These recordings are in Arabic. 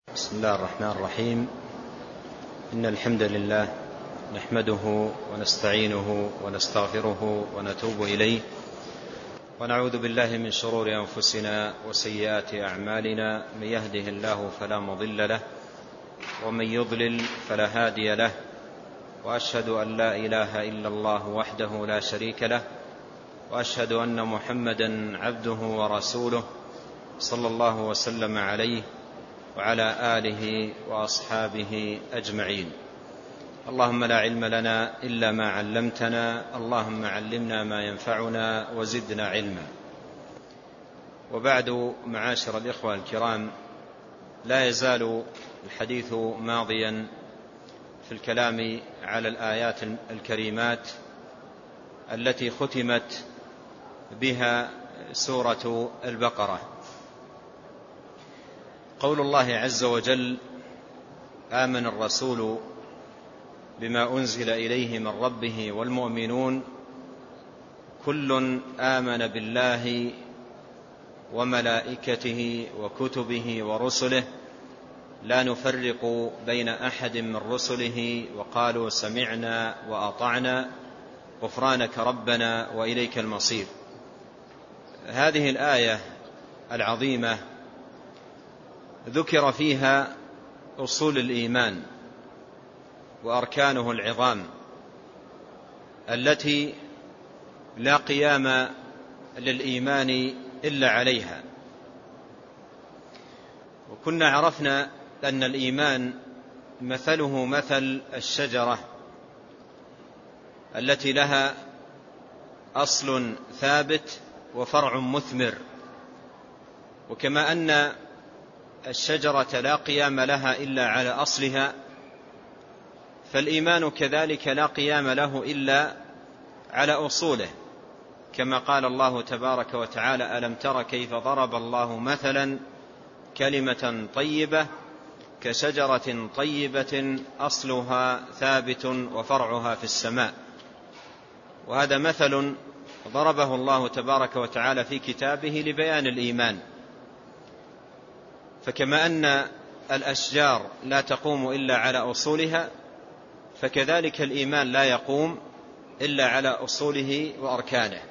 بسم الله الرحمن الرحيم. إن الحمد لله نحمده ونستعينه ونستغفره ونتوب إليه، ونعوذ بالله من شرور أنفسنا وسيئات أعمالنا. من يهده الله فلا مضل له، ومن يضلل فلا هادي له، وأشهد أن لا إله إلا الله وحده لا شريك له، وأشهد أن محمدا عبده ورسوله صلى الله وسلم عليه وعلى آله وأصحابه أجمعين. اللهم لا علم لنا إلا ما علمتنا، اللهم علمنا ما ينفعنا وزدنا علما. وبعد، معاشر الإخوة الكرام، لا يزال الحديث ماضيا في الكلام على الآيات الكريمات التي ختمت بها سورة البقرة. قول الله عز وجل: آمن الرسول بما أنزل إليه من ربه والمؤمنون كل آمن بالله وملائكته وكتبه ورسله لا نفرق بين أحد من رسله وقالوا سمعنا وأطعنا غفرانك ربنا وإليك المصير. هذه الآية العظيمة ذكر فيها أصول الإيمان وأركانه العظام التي لا قيام للإيمان إلا عليها. وكنا عرفنا أن الإيمان مثله مثل الشجرة التي لها أصل ثابت وفرع مثمر، وكما أن الشجرة لا قيام لها إلا على أصلها، فالإيمان كذلك لا قيام له إلا على أصوله، كما قال الله تبارك وتعالى: ألم تر كيف ضرب الله مثلا كلمة طيبة كشجرة طيبة أصلها ثابت وفرعها في السماء. وهذا مثل ضربه الله تبارك وتعالى في كتابه لبيان الإيمان. فكما أن الأشجار لا تقوم إلا على أصولها، فكذلك الإيمان لا يقوم إلا على أصوله وأركانه.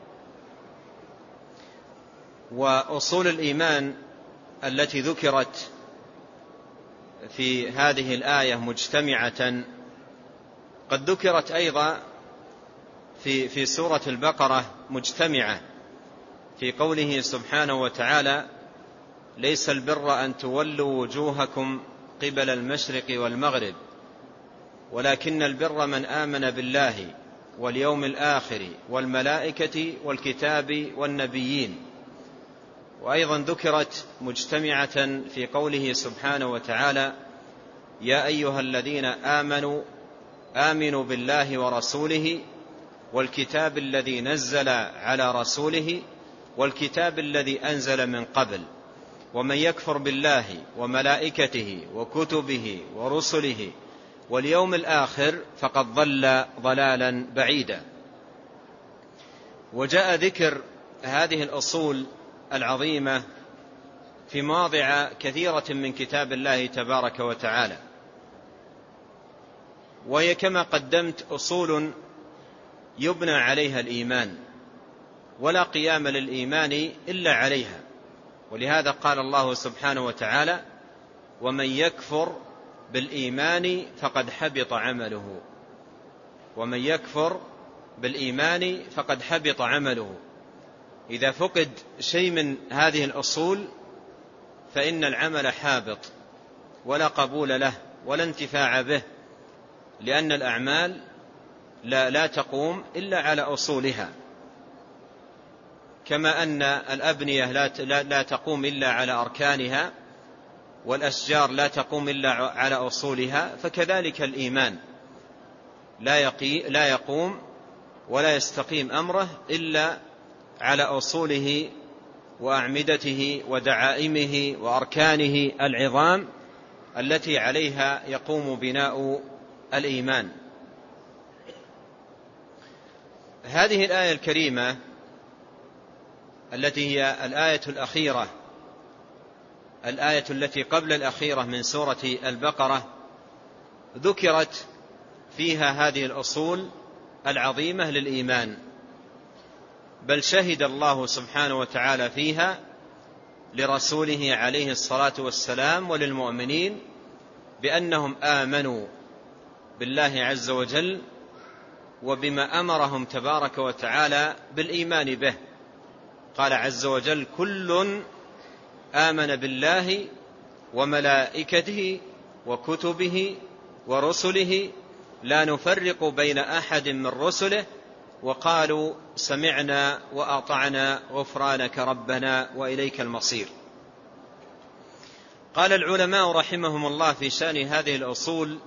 وأصول الإيمان التي ذكرت في هذه الآية مجتمعة قد ذكرت أيضا في سورة البقرة مجتمعة في قوله سبحانه وتعالى: ليس البر أن تولوا وجوهكم قبل المشرق والمغرب ولكن البر من آمن بالله واليوم الآخر والملائكة والكتاب والنبيين. وأيضا ذكرت مجتمعة في قوله سبحانه وتعالى: يا أيها الذين آمنوا آمنوا بالله ورسوله والكتاب الذي نزل على رسوله والكتاب الذي أنزل من قبل ومن يكفر بالله وملائكته وكتبه ورسله واليوم الآخر فقد ضل ضلالا بعيدا. وجاء ذكر هذه الأصول العظيمة في مواضع كثيرة من كتاب الله تبارك وتعالى، وهي كما قدمت أصول يبنى عليها الإيمان، ولا قيام للإيمان إلا عليها. ولهذا قال الله سبحانه وتعالى: ومن يكفر بالإيمان فقد حبط عمله. ومن يكفر بالإيمان فقد حبط عمله. إذا فقد شيء من هذه الأصول فإن العمل حابط ولا قبول له ولا انتفاع به، لأن الأعمال لا تقوم إلا على أصولها، كما أن الأبنية لا تقوم إلا على أركانها، والأشجار لا تقوم إلا على أصولها، فكذلك الإيمان لا يقوم ولا يستقيم أمره إلا على أصوله وأعمدته ودعائمه وأركانه العظام التي عليها يقوم بناء الإيمان. هذه الآية الكريمة التي هي الآية الأخيرة الآية التي قبل الأخيرة من سورة البقرة ذكرت فيها هذه الأصول العظيمة للإيمان، بل شهد الله سبحانه وتعالى فيها لرسوله عليه الصلاة والسلام وللمؤمنين بأنهم آمنوا بالله عز وجل وبما أمرهم تبارك وتعالى بالإيمان به. قال عز وجل: كل آمن بالله وملائكته وكتبه ورسله لا نفرق بين أحد من رسله وقالوا سمعنا وأطعنا غفرانك ربنا وإليك المصير. قال العلماء رحمهم الله في شأن هذه الأصول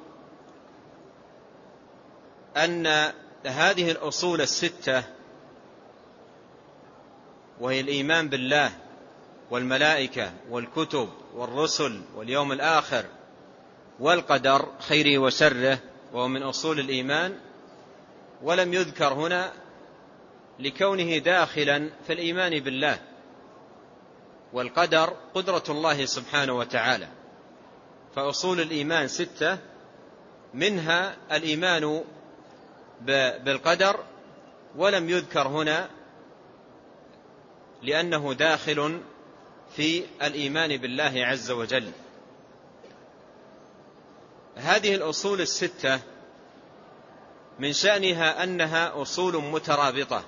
أن هذه الأصول الستة، وهي الإيمان بالله والملائكة والكتب والرسل واليوم الآخر والقدر خيره وشره، وهو من أصول الإيمان، ولم يذكر هنا لكونه داخلا في الإيمان بالله والقدر قدرة الله سبحانه وتعالى. فأصول الإيمان ستة، منها الإيمان بالقدر، ولم يذكر هنا لأنه داخل في الإيمان بالله عز وجل. هذه الأصول الستة من شأنها أنها أصول مترابطة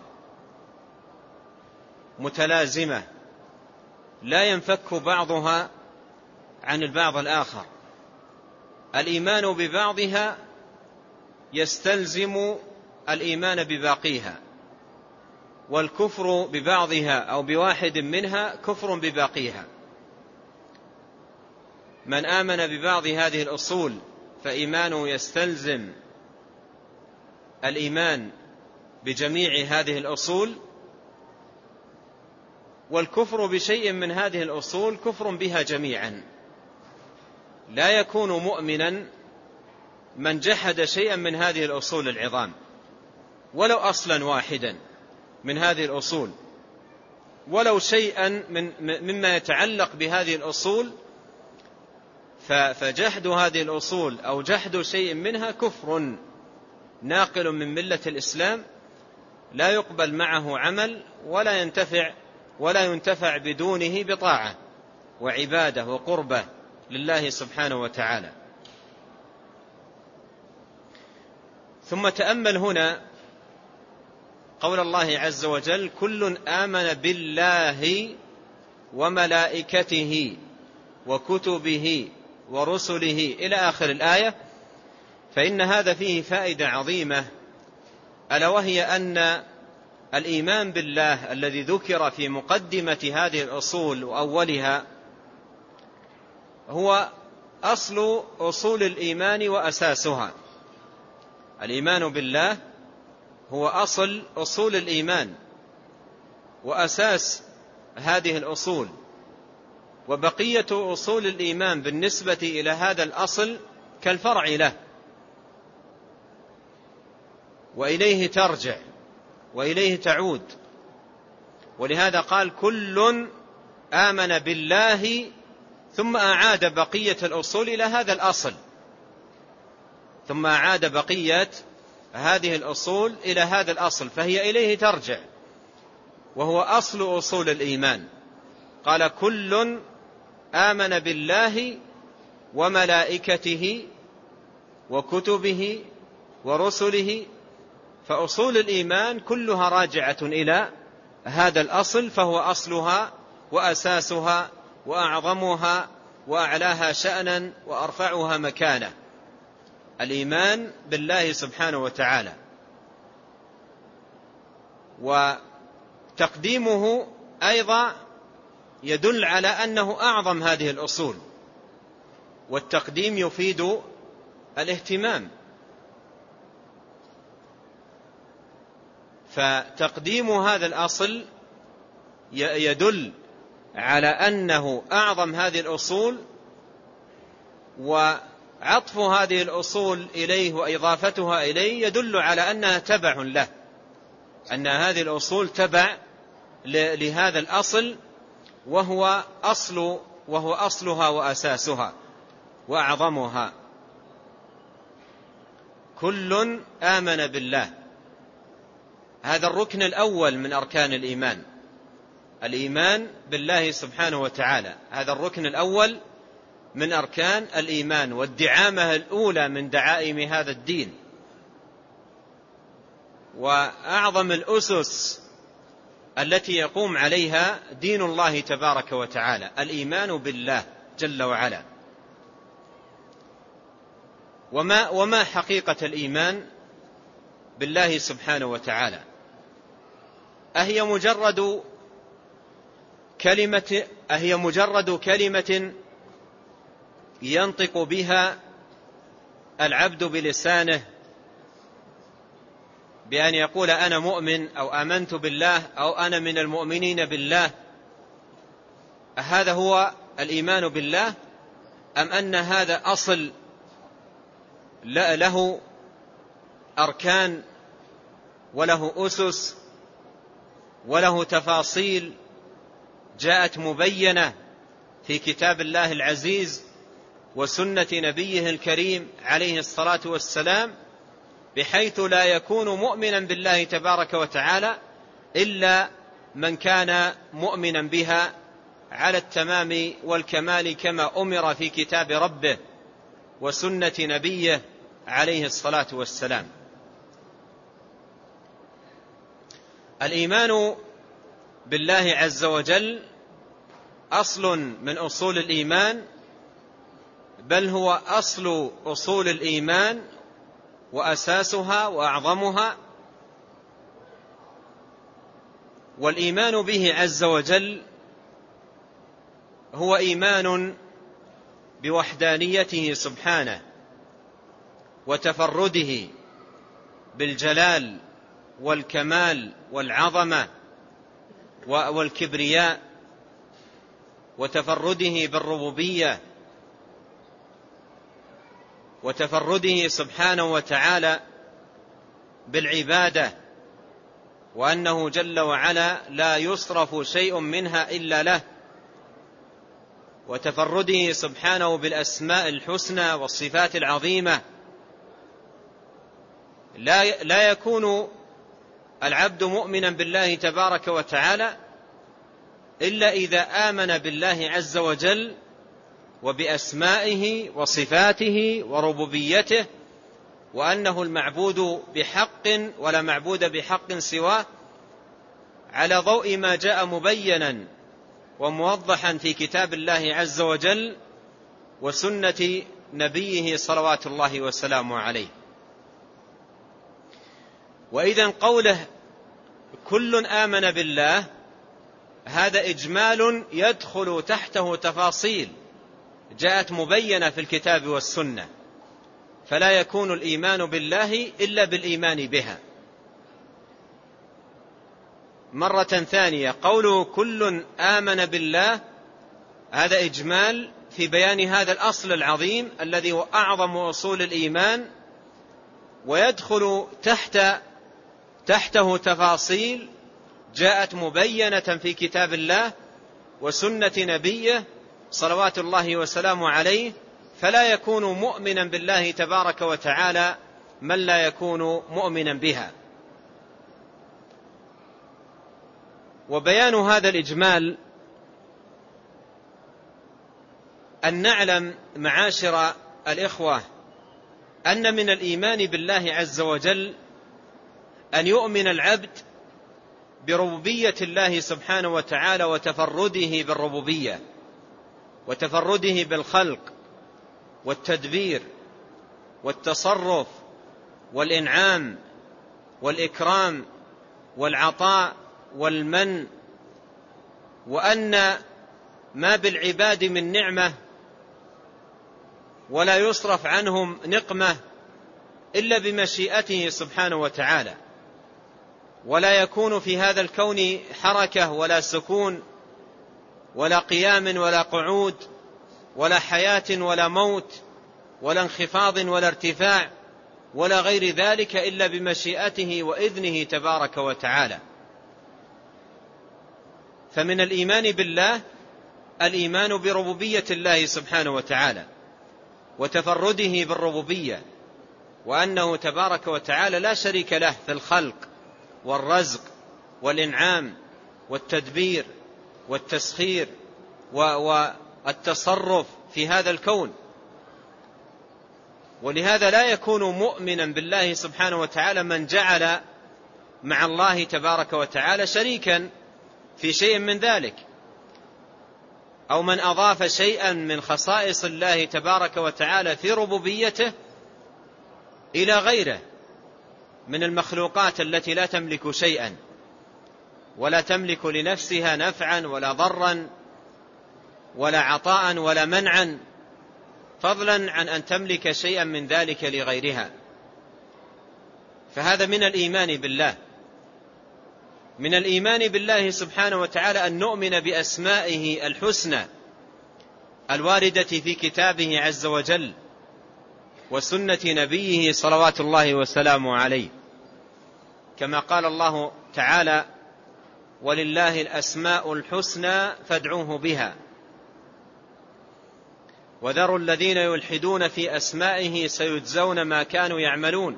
متلازمة، لا ينفك بعضها عن البعض الآخر. الإيمان ببعضها يستلزم الإيمان بباقيها، والكفر ببعضها أو بواحد منها كفر بباقيها. من آمن ببعض هذه الأصول فإيمانه يستلزم الإيمان بجميع هذه الأصول، والكفر بشيء من هذه الأصول كفر بها جميعا. لا يكون مؤمنا من جحد شيئا من هذه الأصول العظام، ولو أصلا واحدا من هذه الأصول، ولو شيئا مما يتعلق بهذه الأصول، فجحد هذه الأصول أو جحد شيء منها كفر ناقل من ملة الإسلام، لا يقبل معه عمل ولا ينتفع بدونه بطاعة وعبادة وقربة لله سبحانه وتعالى. ثم تأمل هنا قول الله عز وجل: كل آمن بالله وملائكته وكتبه ورسله إلى آخر الآية. فإن هذا فيه فائدة عظيمة، ألا وهي أن الإيمان بالله الذي ذكر في مقدمة هذه الأصول وأولها هو أصل أصول الإيمان وأساسها. الإيمان بالله هو أصل أصول الإيمان وأساس هذه الأصول، وبقية أصول الإيمان بالنسبة إلى هذا الأصل كالفرع له، وإليه ترجع وإليه تعود. ولهذا قال: كل آمن بالله، ثم أعاد بقية الأصول إلى هذا الأصل، ثم أعاد بقية هذه الأصول إلى هذا الأصل، فهي إليه ترجع، وهو أصل أصول الإيمان. قال: كل آمن بالله وملائكته وكتبه ورسله. فأصول الإيمان كلها راجعة إلى هذا الأصل، فهو أصلها وأساسها وأعظمها وأعلاها شأنا وأرفعها مكانة، الإيمان بالله سبحانه وتعالى. وتقديمه أيضا يدل على أنه أعظم هذه الأصول، والتقديم يفيد الاهتمام، فتقديم هذا الأصل يدل على أنه أعظم هذه الأصول، وعطف هذه الأصول إليه وإضافتها إليه يدل على أنها تبع له، أن هذه الأصول تبع لهذا الأصل، وهو أصل وهو أصلها وأساسها وأعظمها. كل آمن بالله، هذا الركن الأول من أركان الإيمان، الإيمان بالله سبحانه وتعالى، هذا الركن الأول من أركان الإيمان والدعامة الأولى من دعائم هذا الدين، وأعظم الأسس التي يقوم عليها دين الله تبارك وتعالى، الإيمان بالله جل وعلا. وما حقيقة الإيمان بالله سبحانه وتعالى؟ أهي مجرد كلمة ينطق بها العبد بلسانه بأن يقول أنا مؤمن أو آمنت بالله أو أنا من المؤمنين بالله، هذا هو الإيمان بالله؟ أم أن هذا أصل له أركان وله أسس وله تفاصيل جاءت مبينة في كتاب الله العزيز وسنة نبيه الكريم عليه الصلاة والسلام، بحيث لا يكون مؤمنا بالله تبارك وتعالى إلا من كان مؤمنا بها على التمام والكمال كما أمر في كتاب ربه وسنة نبيه عليه الصلاة والسلام. الإيمان بالله عز وجل أصل من أصول الإيمان، بل هو أصل أصول الإيمان وأساسها وأعظمها. والإيمان به عز وجل هو إيمان بوحدانيته سبحانه وتفرده بالجلال والكمال والعظمة والكبرياء، وتفرده بالربوبية، وتفرده سبحانه وتعالى بالعبادة، وأنه جل وعلا لا يصرف شيء منها إلا له، وتفرده سبحانه بالأسماء الحسنى والصفات العظيمة. لا يكون العبد مؤمنا بالله تبارك وتعالى إلا إذا آمن بالله عز وجل وبأسمائه وصفاته وربوبيته، وأنه المعبود بحق ولا معبود بحق سواه، على ضوء ما جاء مبينا وموضحا في كتاب الله عز وجل وسنة نبيه صلوات الله وسلامه عليه. وإذن قوله كل آمن بالله هذا إجمال يدخل تحته تفاصيل جاءت مبينة في الكتاب والسنة، فلا يكون الإيمان بالله إلا بالإيمان بها. مرة ثانية، قوله كل آمن بالله هذا إجمال في بيان هذا الأصل العظيم الذي هو أعظم أصول الإيمان، ويدخل تحته تفاصيل جاءت مبينة في كتاب الله وسنة نبيه صلوات الله وسلامه عليه، فلا يكون مؤمنا بالله تبارك وتعالى من لا يكون مؤمنا بها. وبيان هذا الإجمال أن نعلم معاشر الإخوة أن من الإيمان بالله عز وجل أن يؤمن العبد بربوبية الله سبحانه وتعالى وتفرده بالربوبية وتفرده بالخلق والتدبير والتصرف والإنعام والإكرام والعطاء والمن، وأن ما بالعباد من نعمة ولا يصرف عنهم نقمة إلا بمشيئته سبحانه وتعالى، ولا يكون في هذا الكون حركة ولا سكون ولا قيام ولا قعود ولا حياة ولا موت ولا انخفاض ولا ارتفاع ولا غير ذلك إلا بمشيئته وإذنه تبارك وتعالى. فمن الإيمان بالله الإيمان بربوبية الله سبحانه وتعالى وتفرده بالربوبية، وأنه تبارك وتعالى لا شريك له في الخلق والرزق والإنعام والتدبير والتسخير والتصرف في هذا الكون. ولهذا لا يكون مؤمنا بالله سبحانه وتعالى من جعل مع الله تبارك وتعالى شريكا في شيء من ذلك، أو من أضاف شيئا من خصائص الله تبارك وتعالى في ربوبيته إلى غيره من المخلوقات التي لا تملك شيئا ولا تملك لنفسها نفعا ولا ضرا ولا عطاء ولا منعا، فضلا عن أن تملك شيئا من ذلك لغيرها. فهذا من الإيمان بالله. من الإيمان بالله سبحانه وتعالى أن نؤمن بأسمائه الحسنى الواردة في كتابه عز وجل وسنة نبيه صلوات الله وسلامه عليه، كما قال الله تعالى: ولله الأسماء الحسنى فادعوه بها وذروا الذين يلحدون في أسمائه سيجزون ما كانوا يعملون.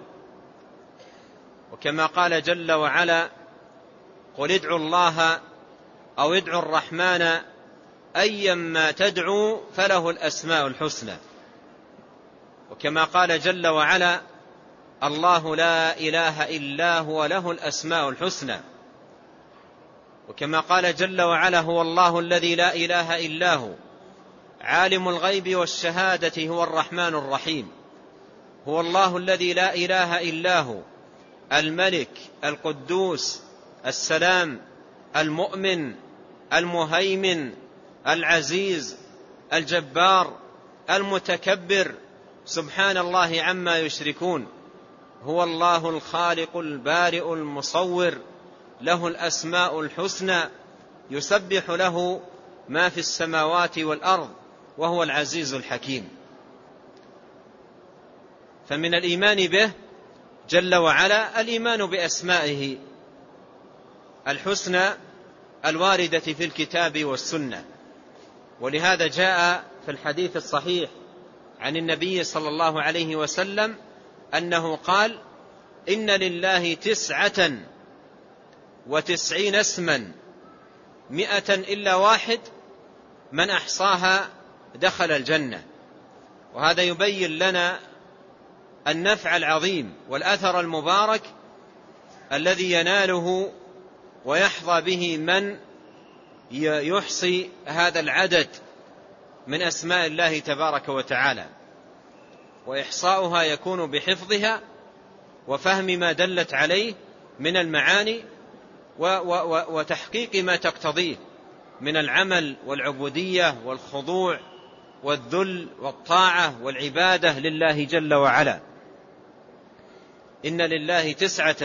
وكما قال جل وعلا: قل ادعوا الله أو ادعوا الرحمن أيما تدعوا فله الأسماء الحسنى. وكما قال جل وعلا: الله لا إله إلا هو له الأسماء الحسنى. وكما قال جل وعلا: هو الله الذي لا إله إلا هو عالم الغيب والشهادة هو الرحمن الرحيم. هو الله الذي لا إله إلا هو الملك القدوس السلام المؤمن المهيمن العزيز الجبار المتكبر، سبحان الله عما يشركون. هو الله الخالق البارئ المصور، له الأسماء الحسنى، يسبح له ما في السماوات والأرض وهو العزيز الحكيم. فمن الإيمان به جل وعلا الإيمان بأسمائه الحسنى الواردة في الكتاب والسنة. ولهذا جاء في الحديث الصحيح عن النبي صلى الله عليه وسلم أنه قال: إن لله 99 اسما 100 إلا واحد من أحصاها دخل الجنة. وهذا يبين لنا النفع العظيم والأثر المبارك الذي يناله ويحظى به من يحصي هذا العدد من أسماء الله تبارك وتعالى، وإحصاؤها يكون بحفظها وفهم ما دلت عليه من المعاني وتحقيق ما تقتضيه من العمل والعبودية والخضوع والذل والطاعة والعبادة لله جل وعلا. إن لله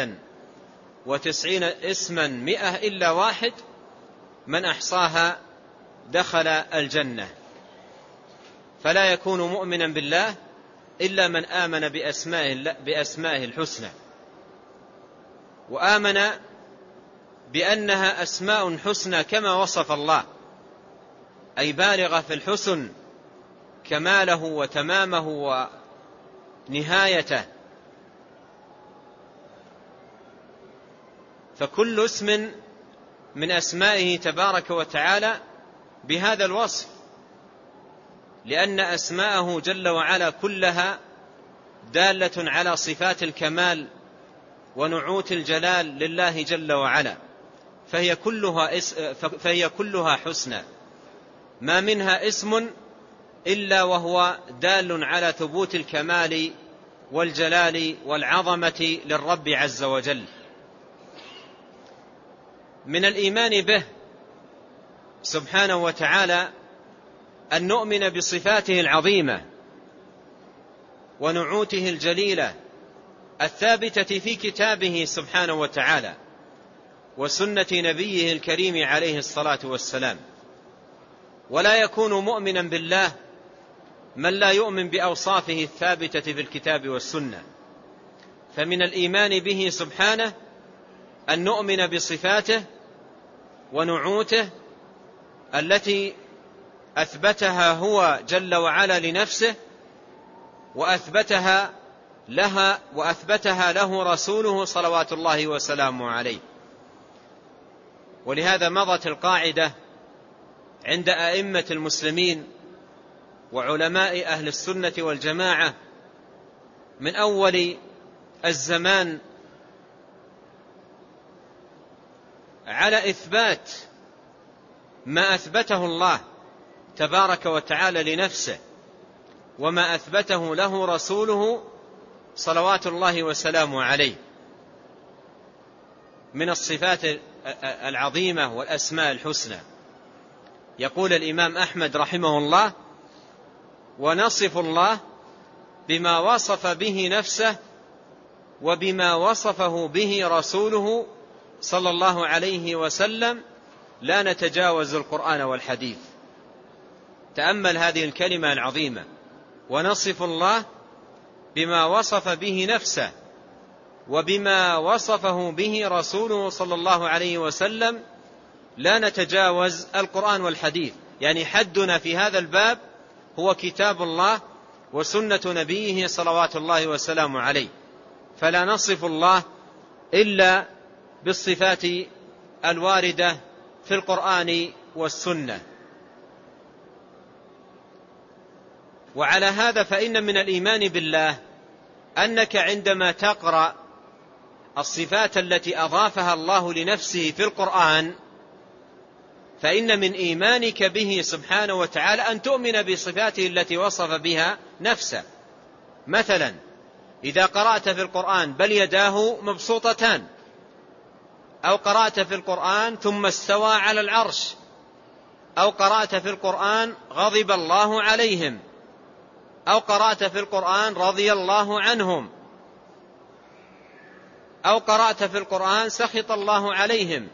99 اسما 100 إلا واحد من أحصاها دخل الجنة. فلا يكون مؤمنا بالله إلا من آمن بأسمائه الحسنى، وآمن بأنها أسماء حسنى كما وصف الله، أي بالغة في الحسن كماله وتمامه ونهايته. فكل اسم من أسمائه تبارك وتعالى بهذا الوصف، لأن أسماءه جل وعلا كلها دالة على صفات الكمال ونعوت الجلال لله جل وعلا، فهي كلها حسنى، ما منها اسم إلا وهو دال على ثبوت الكمال والجلال والعظمة للرب عز وجل. من الإيمان به سبحانه وتعالى أن نؤمن بصفاته العظيمة ونعوته الجليلة الثابتة في كتابه سبحانه وتعالى وسنة نبيه الكريم عليه الصلاة والسلام. ولا يكون مؤمنا بالله من لا يؤمن بأوصافه الثابتة في الكتاب والسنة. فمن الإيمان به سبحانه أن نؤمن بصفاته ونعوته التي أثبتها هو جل وعلا لنفسه، وأثبتها له رسوله صلوات الله وسلامه عليه. ولهذا مضت القاعدة عند أئمة المسلمين وعلماء أهل السنة والجماعة من أول الزمان على إثبات ما أثبته الله تبارك وتعالى لنفسه، وما أثبته له رسوله صلوات الله وسلامه عليه من الصفات العظيمة والأسماء الحسنى. يقول الإمام أحمد رحمه الله: ونصف الله بما وصف به نفسه وبما وصفه به رسوله صلى الله عليه وسلم، لا نتجاوز القرآن والحديث. تأمل هذه الكلمة العظيمة: ونصف الله بما وصف به نفسه وبما وصفه به رسوله صلى الله عليه وسلم، لا نتجاوز القرآن والحديث. يعني حدنا في هذا الباب هو كتاب الله وسنة نبيه صلوات الله وسلامه عليه، فلا نصف الله إلا بالصفات الواردة في القرآن والسنة. وعلى هذا فإن من الإيمان بالله أنك عندما تقرأ الصفات التي أضافها الله لنفسه في القرآن، فإن من إيمانك به سبحانه وتعالى أن تؤمن بصفاته التي وصف بها نفسه. مثلا إذا قرأت في القرآن بل يداه مبسوطتان، أو قرأت في القرآن ثم استوى على العرش، أو قرأت في القرآن غضب الله عليهم، أو قرأت في القرآن رضي الله عنهم، أو قرأت في القرآن سخط الله عليهم،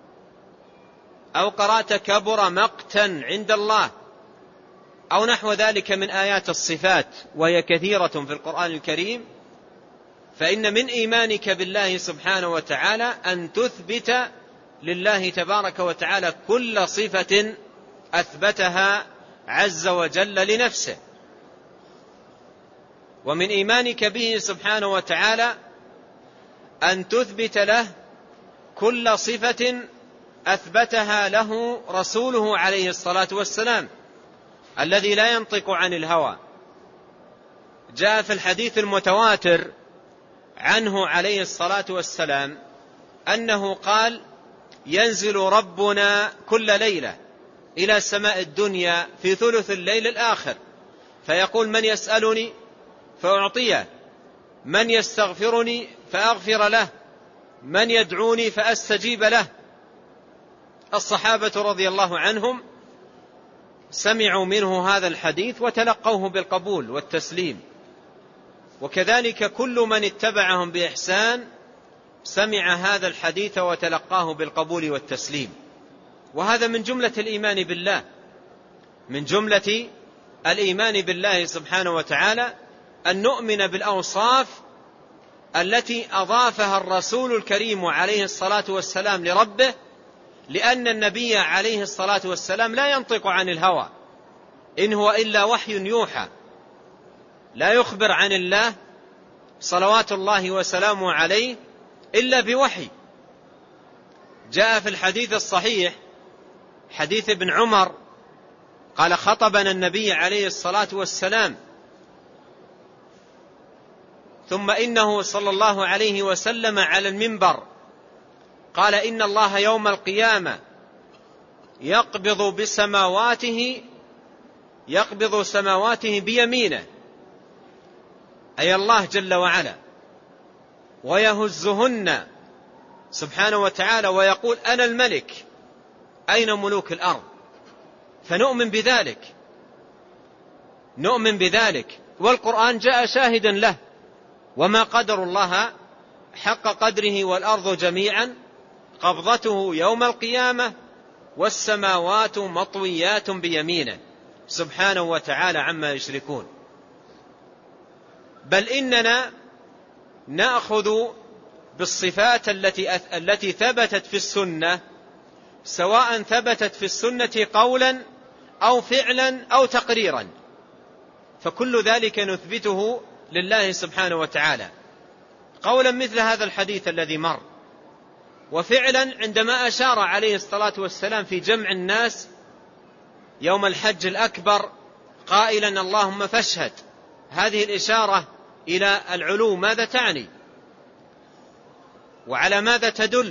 أو قرأت كبر مقتا عند الله، أو نحو ذلك من آيات الصفات، وهي كثيرة في القرآن الكريم، فإن من إيمانك بالله سبحانه وتعالى أن تثبت لله تبارك وتعالى كل صفة أثبتها عز وجل لنفسه. ومن إيمانك به سبحانه وتعالى أن تثبت له كل صفة أثبتها له رسوله عليه الصلاة والسلام الذي لا ينطق عن الهوى. جاء في الحديث المتواتر عنه عليه الصلاة والسلام أنه قال: ينزل ربنا كل ليلة إلى السماء الدنيا في ثلث الليل الآخر، فيقول: من يسألني فأعطيه، من يستغفرني فأغفر له، من يدعوني فأستجيب له. الصحابة رضي الله عنهم سمعوا منه هذا الحديث وتلقوه بالقبول والتسليم، وكذلك كل من اتبعهم بإحسان سمع هذا الحديث وتلقاه بالقبول والتسليم. وهذا من جملة الإيمان بالله، من جملة الإيمان بالله سبحانه وتعالى أن نؤمن بالأوصاف التي أضافها الرسول الكريم عليه الصلاة والسلام لربه، لأن النبي عليه الصلاة والسلام لا ينطق عن الهوى، إن هو إلا وحي يوحى، لا يخبر عن الله صلوات الله وسلامه عليه إلا بوحي. جاء في الحديث الصحيح حديث ابن عمر قال: خطبنا النبي عليه الصلاة والسلام، ثم إنه صلى الله عليه وسلم على المنبر قال: إن الله يوم القيامة يقبض سماواته بيمينه، أي الله جل وعلا، ويهزهن سبحانه وتعالى ويقول: أنا الملك، أين ملوك الأرض؟ فنؤمن بذلك، والقرآن جاء شاهدا له: وما قدر الله حق قدره والأرض جميعا قبضته يوم القيامة والسماوات مطويات بيمينه سبحانه وتعالى عما يشركون. بل إننا نأخذ بالصفات التي ثبتت في السنة، سواء ثبتت في السنة قولا أو فعلا أو تقريرا، فكل ذلك نثبته لله سبحانه وتعالى، قولا مثل هذا الحديث الذي مر، وفعلا عندما أشار عليه الصلاة والسلام في جمع الناس يوم الحج الأكبر قائلا اللهم فاشهد. هذه الإشارة إلى العلو ماذا تعني وعلى ماذا تدل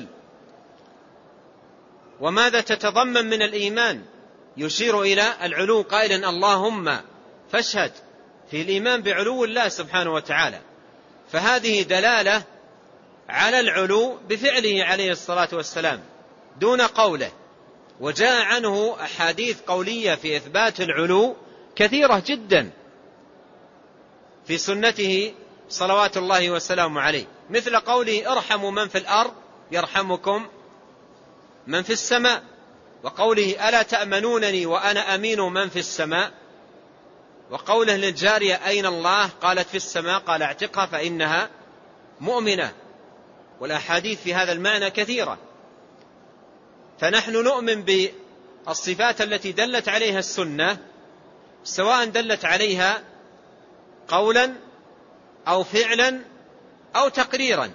وماذا تتضمن من الإيمان؟ يشير إلى العلو قائلا اللهم فاشهد، في الإيمان بعلو الله سبحانه وتعالى، فهذه دلالة على العلو بفعله عليه الصلاة والسلام دون قوله. وجاء عنه أحاديث قولية في إثبات العلو كثيرة جدا في سنته صلوات الله وسلامه عليه، مثل قوله ارحموا من في الأرض يرحمكم من في السماء، وقوله ألا تأمنونني وأنا أمين من في السماء، وقوله للجارية أين الله؟ قالت في السماء، قال اعتقها فإنها مؤمنة. والأحاديث في هذا المعنى كثيرة. فنحن نؤمن بالصفات التي دلت عليها السنة، سواء دلت عليها قولا أو فعلا أو تقريرا.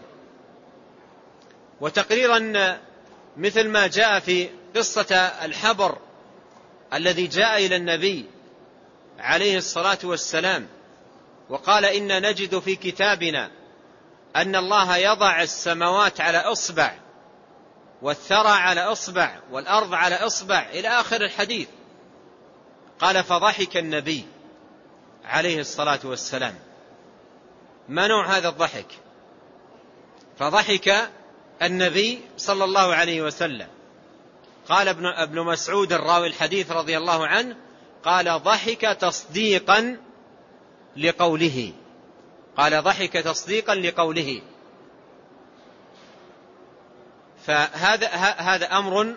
وتقريرا مثل ما جاء في قصة الحبر الذي جاء إلى النبي عليه الصلاة والسلام وقال إنا نجد في كتابنا أن الله يضع السماوات على إصبع والثرى على إصبع والأرض على إصبع إلى آخر الحديث. قال فضحك النبي عليه الصلاة والسلام. ما نوع هذا الضحك؟ فضحك النبي صلى الله عليه وسلم. قال ابن مسعود الراوي الحديث رضي الله عنه قال ضحك تصديقا لقوله، قال ضحك تصديقا لقوله. فهذا أمر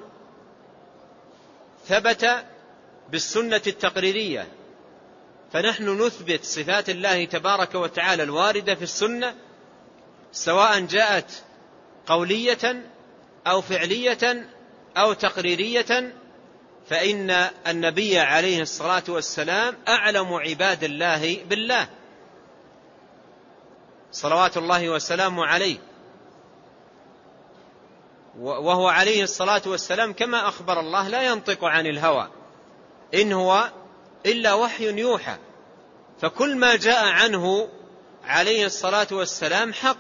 ثبت بالسنة التقريرية، فنحن نثبت صفات الله تبارك وتعالى الواردة في السنة سواء جاءت قولية أو فعلية أو تقريرية، فإن النبي عليه الصلاة والسلام أعلم عباد الله بالله صلوات الله وسلامه عليه، وهو عليه الصلاة والسلام كما أخبر الله لا ينطق عن الهوى إن هو إلا وحي يوحى، فكل ما جاء عنه عليه الصلاة والسلام حق،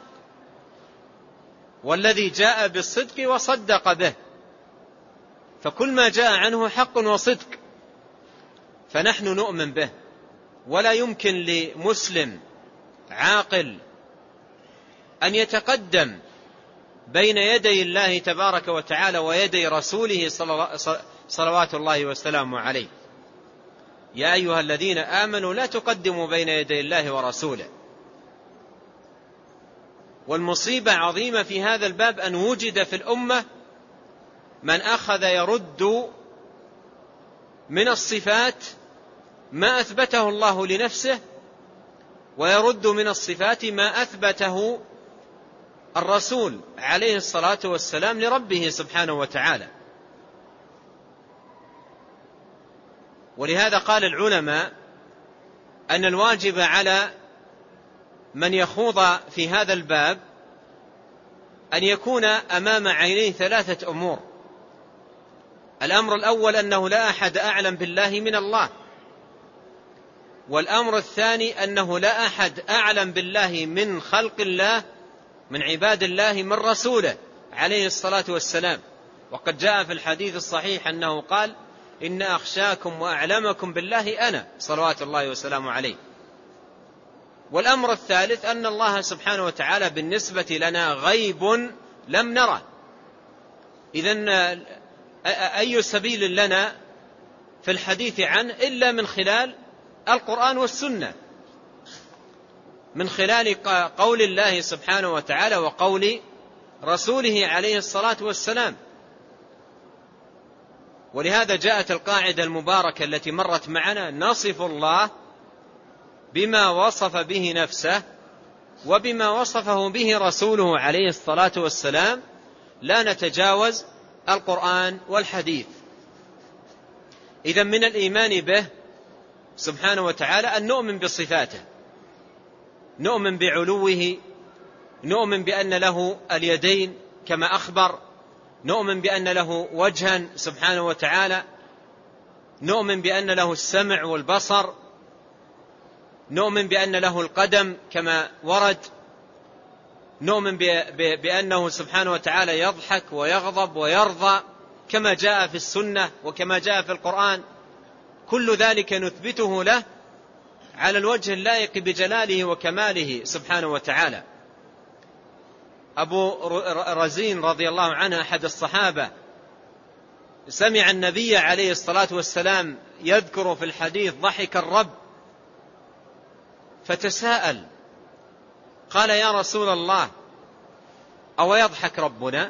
والذي جاء بالصدق وصدق به، فكل ما جاء عنه حق وصدق، فنحن نؤمن به. ولا يمكن لمسلم عاقل أن يتقدم بين يدي الله تبارك وتعالى ويدي رسوله صلوات الله وسلامه عليه. يا أيها الذين آمنوا لا تقدموا بين يدي الله ورسوله. والمصيبة عظيمة في هذا الباب أن وجد في الأمة من أخذ يرد من الصفات ما أثبته الله لنفسه، ويرد من الصفات ما أثبته الرسول عليه الصلاة والسلام لربه سبحانه وتعالى. ولهذا قال العلماء أن الواجب على من يخوض في هذا الباب أن يكون أمام عينيه ثلاثة أمور. الأمر الأول أنه لا أحد أعلم بالله من الله، والأمر الثاني أنه لا أحد أعلم بالله من خلق الله من عباد الله من رسوله عليه الصلاة والسلام، وقد جاء في الحديث الصحيح أنه قال إن أخشاكم وأعلمكم بالله أنا صلوات الله وسلامه عليه. والأمر الثالث أن الله سبحانه وتعالى بالنسبة لنا غيب لم نره. إذن أي سبيل لنا في الحديث عنه إلا من خلال القرآن والسنة، من خلال قول الله سبحانه وتعالى وقول رسوله عليه الصلاة والسلام. ولهذا جاءت القاعدة المباركة التي مرت معنا: نصف الله بما وصف به نفسه وبما وصفه به رسوله عليه الصلاة والسلام، لا نتجاوز القرآن والحديث. إذن من الإيمان به سبحانه وتعالى أن نؤمن بصفاته، نؤمن بعلوه، نؤمن بأن له اليدين كما أخبر، نؤمن بأن له وجها سبحانه وتعالى، نؤمن بأن له السمع والبصر، نؤمن بأن له القدم كما ورد، نؤمن بأنه سبحانه وتعالى يضحك ويغضب ويرضى كما جاء في السنة وكما جاء في القرآن. كل ذلك نثبته له على الوجه اللائق بجلاله وكماله سبحانه وتعالى. أبو رزين رضي الله عنه أحد الصحابة سمع النبي عليه الصلاة والسلام يذكر في الحديث ضحك الرب، فتساءل قال: يا رسول الله، أو يضحك ربنا؟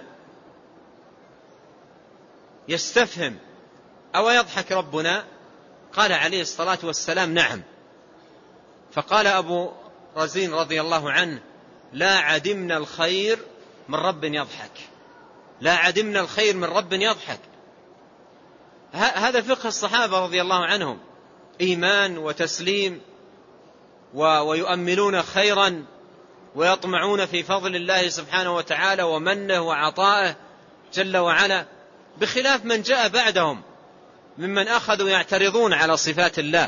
يستفهم: أو يضحك ربنا؟ قال عليه الصلاة والسلام: نعم. فقال أبو رزين رضي الله عنه: لا عدمنا الخير من رب يضحك، لا عدمنا الخير من رب يضحك. هذا فقه الصحابة رضي الله عنهم، إيمان وتسليم، ويؤملون خيرا ويطمعون في فضل الله سبحانه وتعالى ومنه وعطائه جل وعلا، بخلاف من جاء بعدهم ممن أخذوا يعترضون على صفات الله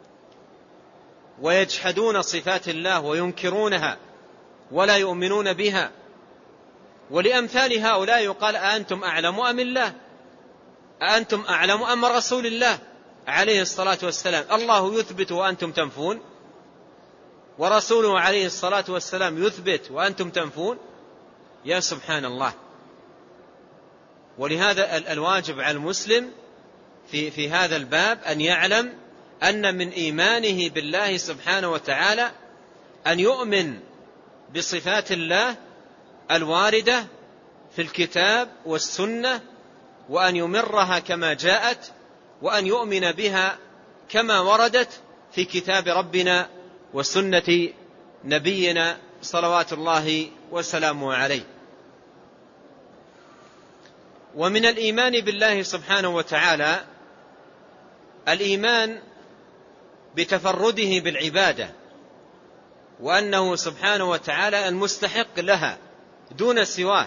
ويجحدون صفات الله وينكرونها ولا يؤمنون بها. ولأمثال هؤلاء يقال: أأنتم أعلم أم الله؟ أأنتم أعلم أم رسول الله عليه الصلاة والسلام؟ الله يثبت وأنتم تنفون، ورسوله عليه الصلاة والسلام يثبت وأنتم تنفون. يا سبحان الله. ولهذا الواجب على المسلم في هذا الباب أن يعلم أن من إيمانه بالله سبحانه وتعالى أن يؤمن بصفات الله الواردة في الكتاب والسنة، وأن يمرها كما جاءت، وأن يؤمن بها كما وردت في كتاب ربنا وسنة نبينا صلوات الله وسلامه عليه. ومن الإيمان بالله سبحانه وتعالى الإيمان بتفرده بالعبادة، وأنه سبحانه وتعالى المستحق لها دون سواه،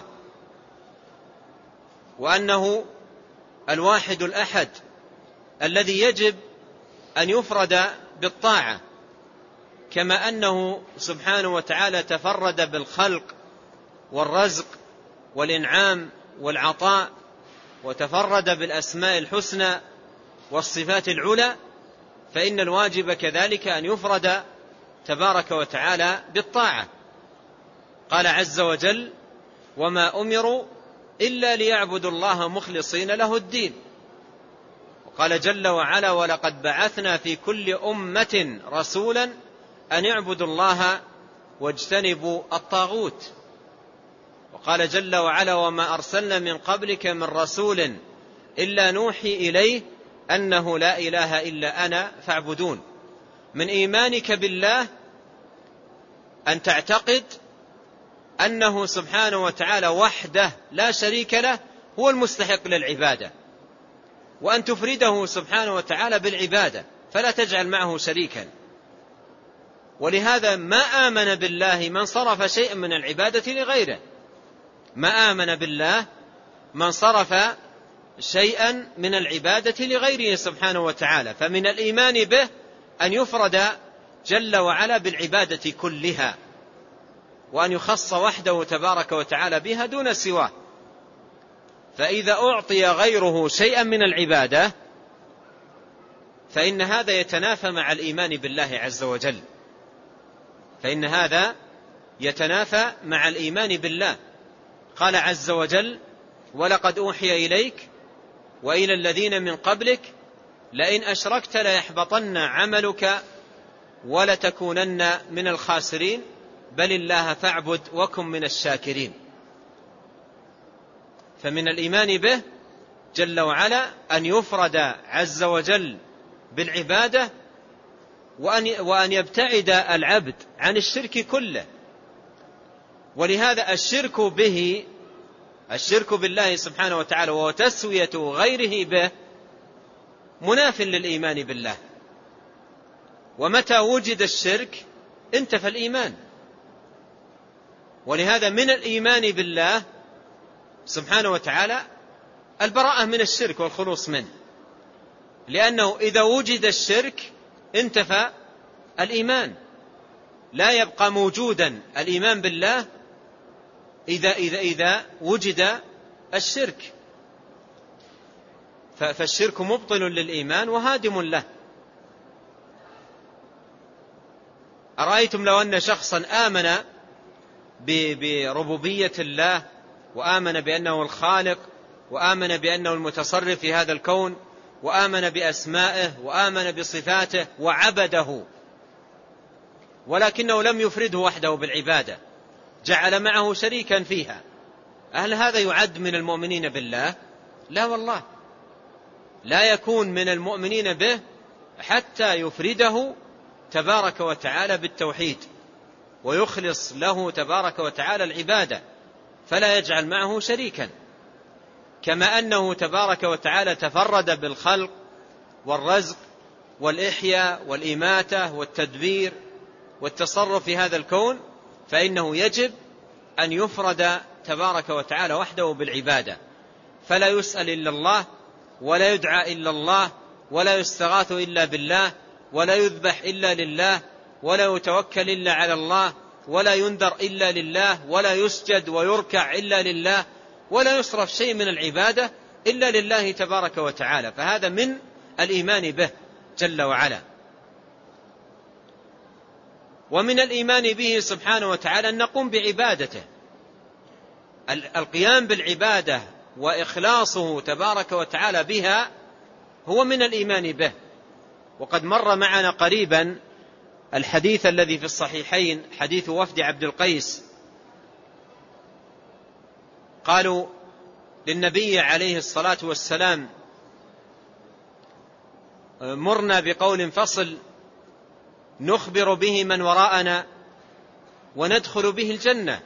وأنه الواحد الأحد الذي يجب أن يفرد بالطاعة، كما أنه سبحانه وتعالى تفرد بالخلق والرزق والإنعام والعطاء، وتفرد بالأسماء الحسنى والصفات العلى، فإن الواجب كذلك أن يفرد تبارك وتعالى بالطاعة. قال عز وجل: وما أمروا إلا ليعبدوا الله مخلصين له الدين. وقال جل وعلا: ولقد بعثنا في كل أمة رسولا أن اعبدوا الله واجتنبوا الطاغوت. وقال جل وعلا: وما أرسلنا من قبلك من رسول إلا نوحي إليه أنه لا إله إلا أنا فاعبدون. من إيمانك بالله أن تعتقد أنه سبحانه وتعالى وحده لا شريك له هو المستحق للعبادة، وأن تفرده سبحانه وتعالى بالعبادة فلا تجعل معه شريكا. ولهذا ما آمن بالله من صرف شيئا من العبادة لغيره، ما آمن بالله من صرف شيئا من العبادة لغيره سبحانه وتعالى. فمن الإيمان به أن يفرد جل وعلا بالعبادة كلها، وأن يخص وحده تبارك وتعالى بها دون سواه. فإذا أعطي غيره شيئا من العبادة فإن هذا يتنافى مع الإيمان بالله عز وجل، فإن هذا يتنافى مع الإيمان بالله. قال عز وجل: ولقد أوحي إليك وإلى الذين من قبلك لئن أشركت ليحبطن عملك ولتكونن من الخاسرين بل الله فاعبد وكن من الشاكرين. فمن الإيمان به جل وعلا أن يفرد عز وجل بالعبادة، وأن يبتعد العبد عن الشرك كله. ولهذا الشرك بالله سبحانه وتعالى وتسوية غيره به مناف للإيمان بالله، ومتى وجد الشرك انتفى الإيمان. ولهذا من الإيمان بالله سبحانه وتعالى البراءة من الشرك والخلوص منه، لأنه إذا وجد الشرك انتفى الإيمان، لا يبقى موجودا الإيمان بالله إذا وجد الشرك، فالشرك مبطل للإيمان وهادم له. أرأيتم لو أن شخصا آمن بربوبية الله، وآمن بأنه الخالق، وآمن بأنه المتصرف في هذا الكون، وآمن بأسمائه، وآمن بصفاته، وعبده، ولكنه لم يفرده وحده بالعبادة، جعل معه شريكا فيها، هل هذا يعد من المؤمنين بالله؟ لا والله، لا يكون من المؤمنين به حتى يفرده تبارك وتعالى بالتوحيد، ويخلص له تبارك وتعالى العبادة، فلا يجعل معه شريكا. كما أنه تبارك وتعالى تفرد بالخلق والرزق والإحياء والإماتة والتدبير والتصرف في هذا الكون، فإنه يجب أن يفرد تبارك وتعالى وحده بالعبادة، فلا يسأل إلا الله، ولا يدعى إلا الله، ولا يستغاث إلا بالله، ولا يذبح إلا لله، ولا يتوكل إلا على الله، ولا ينذر إلا لله، ولا يسجد ويركع إلا لله، ولا يصرف شيء من العبادة إلا لله تبارك وتعالى. فهذا من الإيمان به جل وعلا. ومن الإيمان به سبحانه وتعالى أن نقوم بعبادته، القيام بالعبادة وإخلاصه تبارك وتعالى بها هو من الإيمان به. وقد مر معنا قريبا الحديث الذي في الصحيحين، حديث وفد عبد القيس، قالوا للنبي عليه الصلاة والسلام: مرنا بقول فصل نخبر به من وراءنا وندخل به الجنة.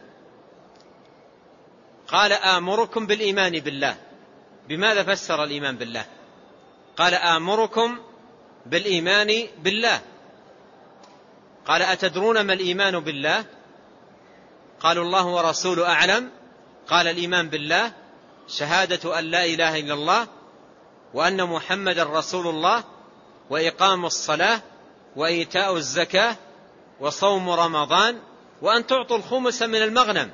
قال: آمركم بالإيمان بالله. بماذا فسر الإيمان بالله؟ قال: آمركم بالإيمان بالله. قال: أتدرون ما الإيمان بالله؟ قالوا: الله ورسوله أعلم. قال: الإيمان بالله شهادة أن لا إله إلا الله، وأن محمد رسول الله، وإقام الصلاة، وإيتاء الزكاة، وصوم رمضان، وأن تعطوا الخمس من المغنم.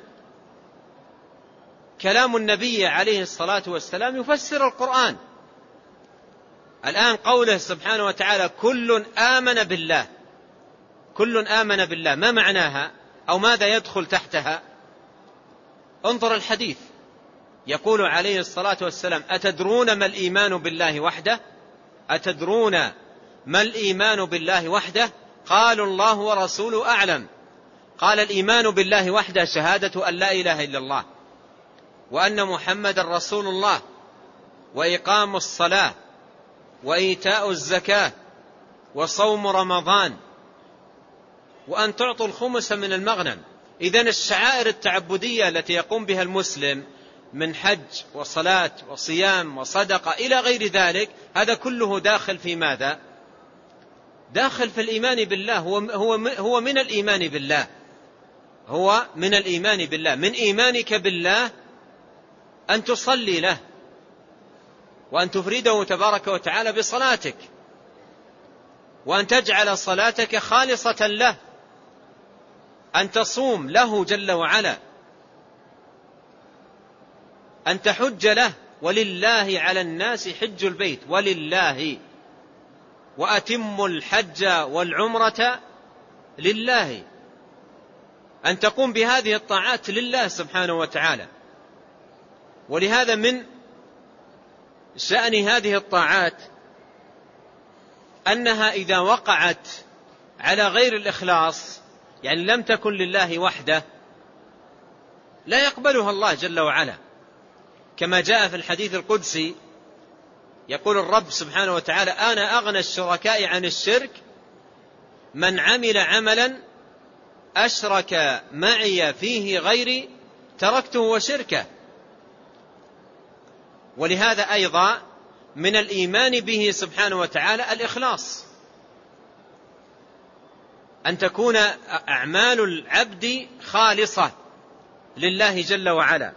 كلام النبي عليه الصلاة والسلام يفسر القرآن. الآن قوله سبحانه وتعالى: كل آمن بالله، كل آمن بالله، ما معناها أو ماذا يدخل تحتها؟ انظر الحديث، يقول عليه الصلاة والسلام: أتدرون ما الإيمان بالله وحده؟ أتدرون ما الإيمان بالله وحده؟ قالوا: الله ورسوله أعلم. قال: الإيمان بالله وحده شهادة أن لا إله إلا الله، وأن محمد رسول الله، وإقام الصلاة، وإيتاء الزكاة، وصوم رمضان، وأن تعطوا الخمس من المغنم. إذن الشعائر التعبدية التي يقوم بها المسلم من حج وصلاة وصيام وصدقة إلى غير ذلك، هذا كله داخل في ماذا؟ داخل في الإيمان بالله. هو من الإيمان بالله، هو من الإيمان بالله. من إيمانك بالله أن تصلي له، وأن تفرده تبارك وتعالى بصلاتك، وأن تجعل صلاتك خالصة له، أن تصوم له جل وعلا، أن تحج له، ولله على الناس حج البيت، ولله، وأتم الحج والعمرة لله، أن تقوم بهذه الطاعات لله سبحانه وتعالى. ولهذا من شأن هذه الطاعات أنها إذا وقعت على غير الإخلاص، يعني لم تكن لله وحده، لا يقبلها الله جل وعلا، كما جاء في الحديث القدسي، يقول الرب سبحانه وتعالى: أنا أغنى الشركاء عن الشرك من عمل عملا أشرك معي فيه غيري تركته وشركه. ولهذا أيضا من الإيمان به سبحانه وتعالى الإخلاص، أن تكون أعمال العبد خالصة لله جل وعلا،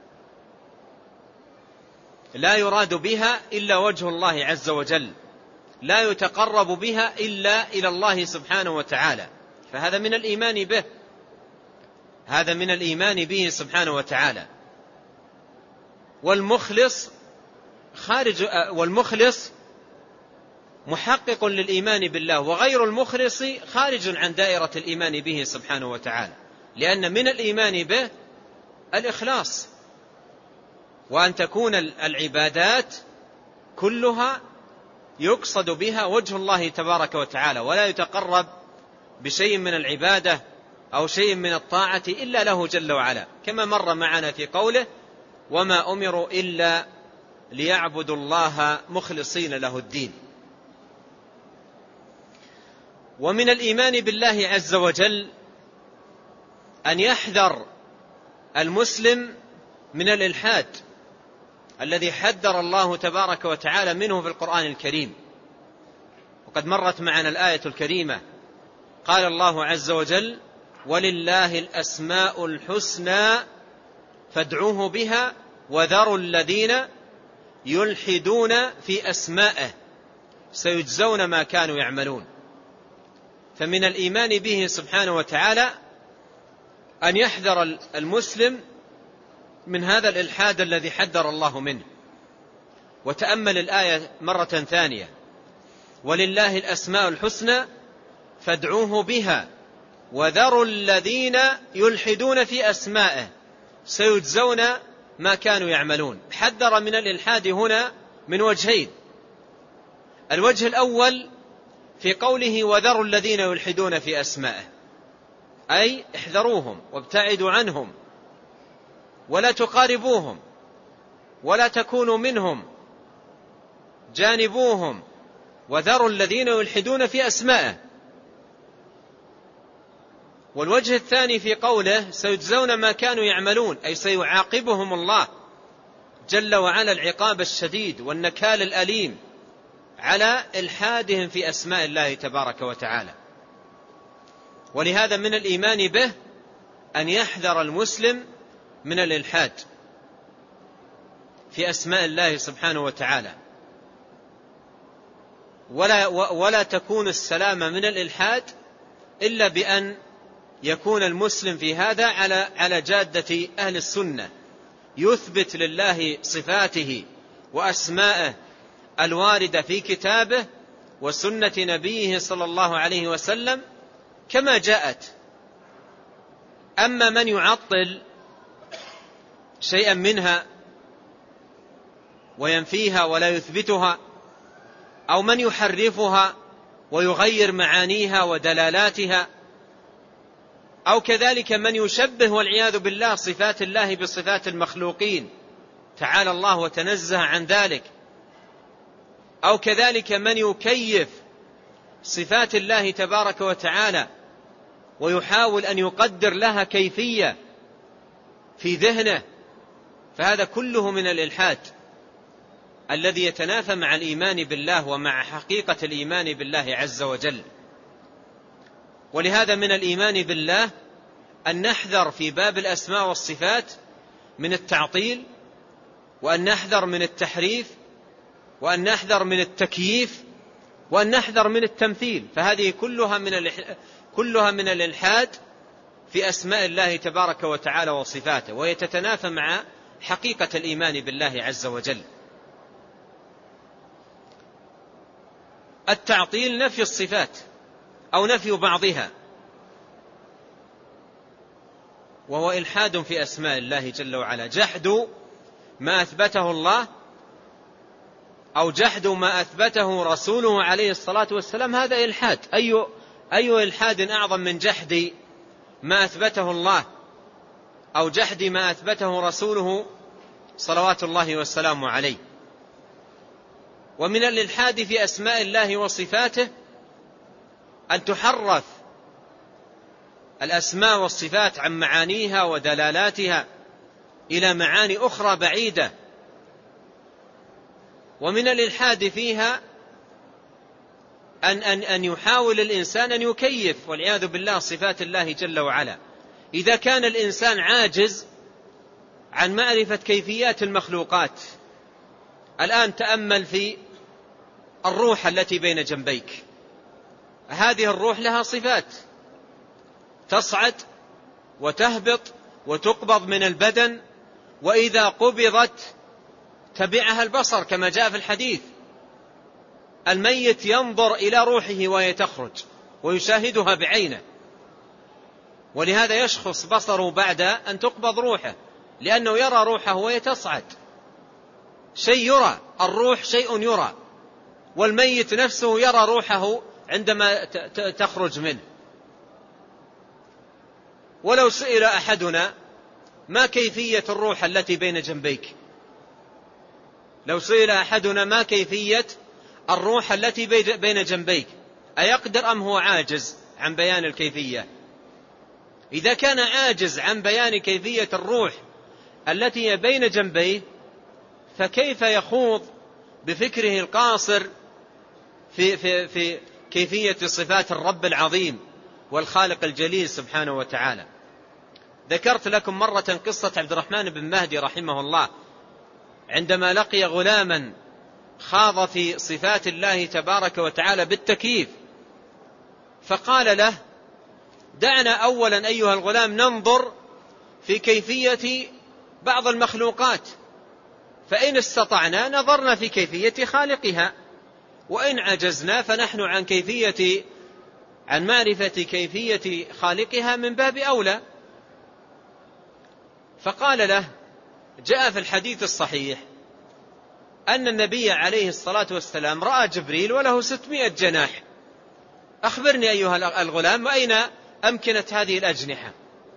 لا يراد بها إلا وجه الله عز وجل، لا يتقرب بها إلا إلى الله سبحانه وتعالى، فهذا من الإيمان به، هذا من الإيمان به سبحانه وتعالى. والمخلص محقق للإيمان بالله، وغير المخلص خارج عن دائرة الإيمان به سبحانه وتعالى، لأن من الإيمان به الإخلاص، وأن تكون العبادات كلها يقصد بها وجه الله تبارك وتعالى، ولا يتقرب بشيء من العبادة أو شيء من الطاعة إلا له جل وعلا، كما مر معنا في قوله: وما أمروا إلا ليعبدوا الله مخلصين له الدين. ومن الإيمان بالله عز وجل أن يحذر المسلم من الإلحاد الذي حذر الله تبارك وتعالى منه في القرآن الكريم. وقد مرت معنا الآية الكريمة، قال الله عز وجل: ولله الأسماء الحسنى فادعوه بها وذروا الذين يلحدون في أسمائه سيجزون ما كانوا يعملون. فمن الإيمان به سبحانه وتعالى أن يحذر المسلم من هذا الإلحاد الذي حذر الله منه. وتأمل الآية مرة ثانية: ولله الأسماء الحسنى فادعوه بها وذروا الذين يلحدون في أسمائه سيجزون ما كانوا يعملون. حذر من الإلحاد هنا من وجهين: الوجه الأول في قوله وذروا الذين يلحدون في أسمائه، أي احذروهم وابتعدوا عنهم ولا تقاربوهم ولا تكونوا منهم، جانبوهم، وذروا الذين يلحدون في أسمائه. والوجه الثاني في قوله سيجزون ما كانوا يعملون، أي سيعاقبهم الله جل وعلا العقاب الشديد والنكال الأليم على إلحادهم في أسماء الله تبارك وتعالى. ولهذا من الإيمان به أن يحذر المسلم من الإلحاد في أسماء الله سبحانه وتعالى، ولا تكون السلامة من الإلحاد إلا بأن يكون المسلم في هذا على جادة أهل السنة، يثبت لله صفاته وأسماءه الواردة في كتابه وسنة نبيه صلى الله عليه وسلم كما جاءت. أما من يعطل شيئا منها وينفيها ولا يثبتها، أو من يحرفها ويغير معانيها ودلالاتها، أو كذلك من يشبه والعياذ بالله صفات الله بصفات المخلوقين تعالى الله وتنزه عن ذلك، أو كذلك من يكيف صفات الله تبارك وتعالى ويحاول أن يقدر لها كيفية في ذهنه، فهذا كله من الإلحاد الذي يتنافى مع الإيمان بالله ومع حقيقة الإيمان بالله عز وجل. ولهذا من الإيمان بالله أن نحذر في باب الأسماء والصفات من التعطيل، وأن نحذر من التحريف، وأن نحذر من التكييف، وأن نحذر من التمثيل، فهذه كلها من الإلحاد في أسماء الله تبارك وتعالى وصفاته، وهي تتنافى مع حقيقة الإيمان بالله عز وجل. التعطيل نفي الصفات أو نفي بعضها، وهو إلحاد في أسماء الله جل وعلا. جحد ما أثبته الله أو جحد ما أثبته رسوله عليه الصلاة والسلام، هذا إلحاد. أي إلحاد أعظم من جحد ما أثبته الله أو جحد ما أثبته رسوله صلوات الله والسلام عليه. ومن الإلحاد في أسماء الله وصفاته أن تحرف الأسماء والصفات عن معانيها ودلالاتها إلى معاني أخرى بعيدة، ومن الإلحاد فيها أن يحاول الإنسان أن يكيف والعياذ بالله صفات الله جل وعلا. إذا كان الإنسان عاجز عن معرفة كيفيات المخلوقات، الآن تأمل في الروح التي بين جنبيك، هذه الروح لها صفات، تصعد وتهبط وتقبض من البدن، وإذا قبضت تبعها البصر كما جاء في الحديث. الميت ينظر إلى روحه وهي تخرج ويشاهدها بعينه، ولهذا يشخص بصره بعد أن تقبض روحه، لأنه يرى روحه وهي تصعد. شيء يرى، الروح شيء يرى، والميت نفسه يرى روحه عندما تخرج منه. ولو سئل أحدنا ما كيفية الروح التي بين جنبيك، لو سئل أحدنا ما كيفية الروح التي بين جنبيك، أيقدر أم هو عاجز عن بيان الكيفية؟ إذا كان عاجز عن بيان كيفية الروح التي بين جنبيه، فكيف يخوض بفكره القاصر في كيفية صفات الرب العظيم والخالق الجليل سبحانه وتعالى. ذكرت لكم مرة قصة عبد الرحمن بن مهدي رحمه الله، عندما لقي غلاما خاض في صفات الله تبارك وتعالى بالتكييف، فقال له: دعنا أولا أيها الغلام ننظر في كيفية بعض المخلوقات، فإن استطعنا نظرنا في كيفية خالقها، وإن عجزنا فنحن عن معرفة كيفية خالقها من باب أولى. فقال له: جاء في الحديث الصحيح أن النبي عليه الصلاة والسلام رأى جبريل وله 600 جناح، أخبرني أيها الغلام أين أمكنة هذه الأجنحة؟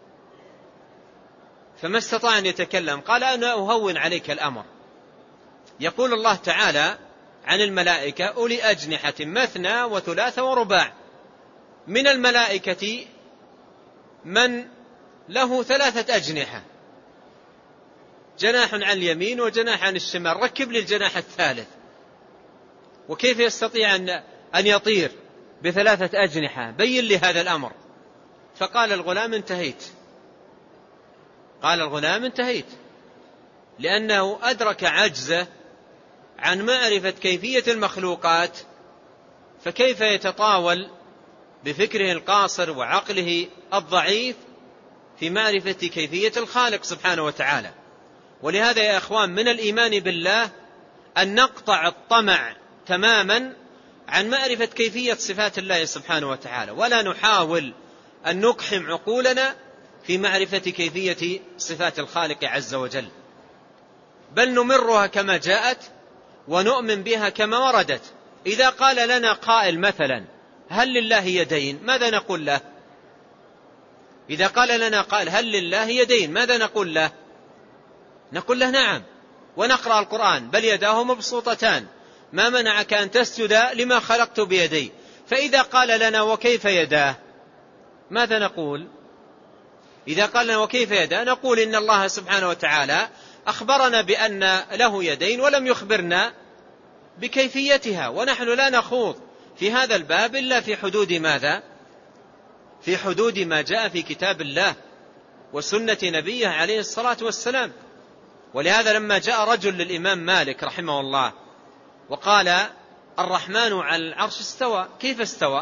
فما استطاع أن يتكلم. قال: أنا أهون عليك الأمر. يقول الله تعالى عن الملائكة: أولي أجنحة مثنى وثلاث ورباع. من الملائكة من له 3 أجنحة، جناح عن اليمين وجناح عن الشمال، ركب لي الجناح الثالث. وكيف يستطيع أن يطير ب3 أجنحة؟ بين لي هذا الأمر. فقال الغلام: انتهيت. قال الغلام: انتهيت، لأنه أدرك عجزه عن معرفة كيفية المخلوقات، فكيف يتطاول بفكره القاصر وعقله الضعيف في معرفة كيفية الخالق سبحانه وتعالى. ولهذا يا أخوان، من الإيمان بالله أن نقطع الطمع تماما عن معرفة كيفية صفات الله سبحانه وتعالى، ولا نحاول أن نقحم عقولنا في معرفة كيفية صفات الخالق عز وجل، بل نمرها كما جاءت ونؤمن بها كما وردت. إذا قال لنا قائل مثلا: هل لله يدين؟ ماذا نقول له؟ إذا قال لنا قائل: هل لله يدين؟ ماذا نقول له؟ نقول له: نعم، ونقرأ القرآن: بل يداه مبسوطتان ما منعك أن تسجد لما خلقت بيدي. فإذا قال لنا: وكيف يداه؟ ماذا نقول؟ إذا قال لنا: وكيف يداه؟ نقول: إن الله سبحانه وتعالى أخبرنا بأن له يدين ولم يخبرنا بكيفيتها، ونحن لا نخوض في هذا الباب إلا في حدود ماذا؟ في حدود ما جاء في كتاب الله وسنة نبيه عليه الصلاة والسلام. ولهذا لما جاء رجل للإمام مالك رحمه الله وقال: الرحمن على العرش استوى، كيف استوى؟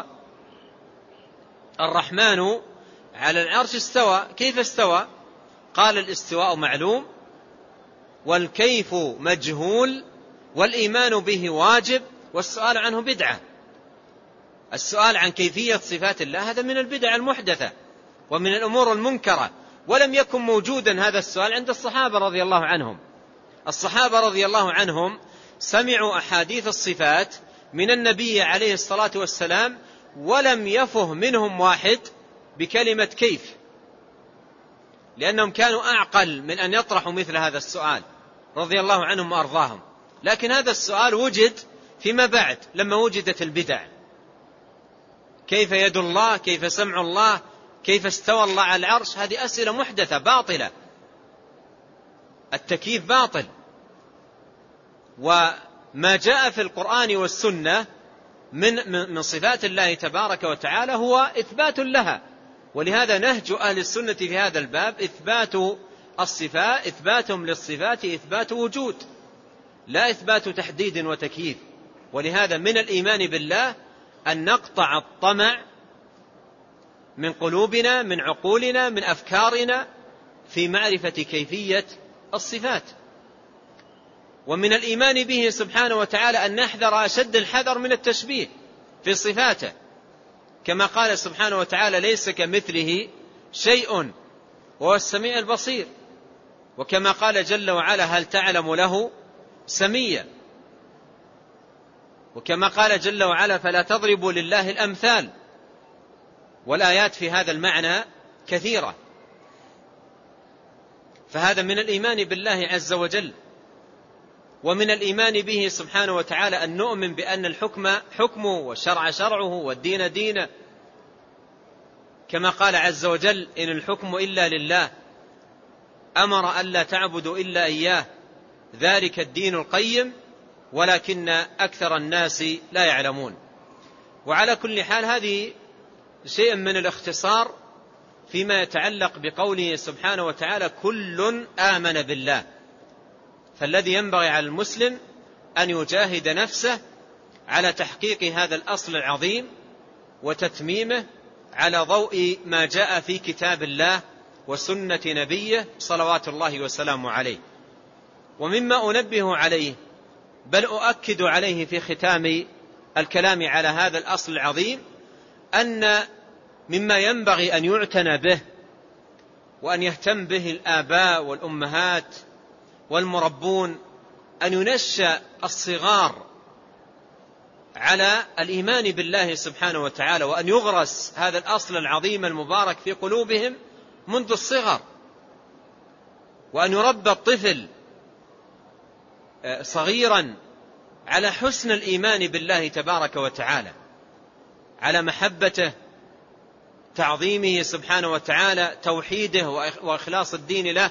الرحمن على العرش استوى، كيف استوى؟ قال: الاستواء معلوم، والكيف مجهول، والإيمان به واجب، والسؤال عنه بدعة. السؤال عن كيفية صفات الله هذا من البدع المحدثة ومن الأمور المنكرة، ولم يكن موجودا هذا السؤال عند الصحابة رضي الله عنهم. الصحابة رضي الله عنهم سمعوا أحاديث الصفات من النبي عليه الصلاة والسلام، ولم يفه منهم واحد بكلمة كيف، لأنهم كانوا أعقل من أن يطرحوا مثل هذا السؤال رضي الله عنهم وأرضاهم. لكن هذا السؤال وجد فيما بعد لما وجدت البدع: كيف يد الله؟ كيف سمع الله؟ كيف استوى الله على العرش؟ هذه أسئلة محدثة باطلة. التكييف باطل، ما جاء في القرآن والسنة من صفات الله تبارك وتعالى هو إثبات لها. ولهذا نهج أهل السنة في هذا الباب إثبات الصفات، إثباتهم للصفات إثبات وجود لا إثبات تحديد وتكييف. ولهذا من الإيمان بالله أن نقطع الطمع من قلوبنا، من عقولنا، من أفكارنا في معرفة كيفية الصفات. ومن الإيمان به سبحانه وتعالى أن نحذر أشد الحذر من التشبيه في صفاته، كما قال سبحانه وتعالى: ليس كمثله شيء وهو السميع البصير. وكما قال جل وعلا: هل تعلم له سميا. وكما قال جل وعلا: فلا تضربوا لله الأمثال. والآيات في هذا المعنى كثيرة. فهذا من الإيمان بالله عز وجل. ومن الإيمان به سبحانه وتعالى أن نؤمن بأن الحكم حكمه والشرع شرعه والدين دينه، كما قال عز وجل: إن الحكم إلا لله أمر ألا تعبدوا إلا إياه ذلك الدين القيم ولكن أكثر الناس لا يعلمون. وعلى كل حال هذه شيء من الاختصار فيما يتعلق بقوله سبحانه وتعالى: كل آمن بالله. فالذي ينبغي على المسلم أن يجاهد نفسه على تحقيق هذا الأصل العظيم وتتميمه على ضوء ما جاء في كتاب الله وسنة نبيه صلوات الله وسلامه عليه. ومما أنبه عليه بل أؤكد عليه في ختام الكلام على هذا الأصل العظيم أن مما ينبغي أن يعتنى به وأن يهتم به الآباء والأمهات والمربون أن ينشأ الصغار على الإيمان بالله سبحانه وتعالى، وأن يغرس هذا الأصل العظيم المبارك في قلوبهم منذ الصغر، وأن يربى الطفل صغيرا على حسن الإيمان بالله تبارك وتعالى، على محبته، تعظيمه سبحانه وتعالى، توحيده وإخلاص الدين له.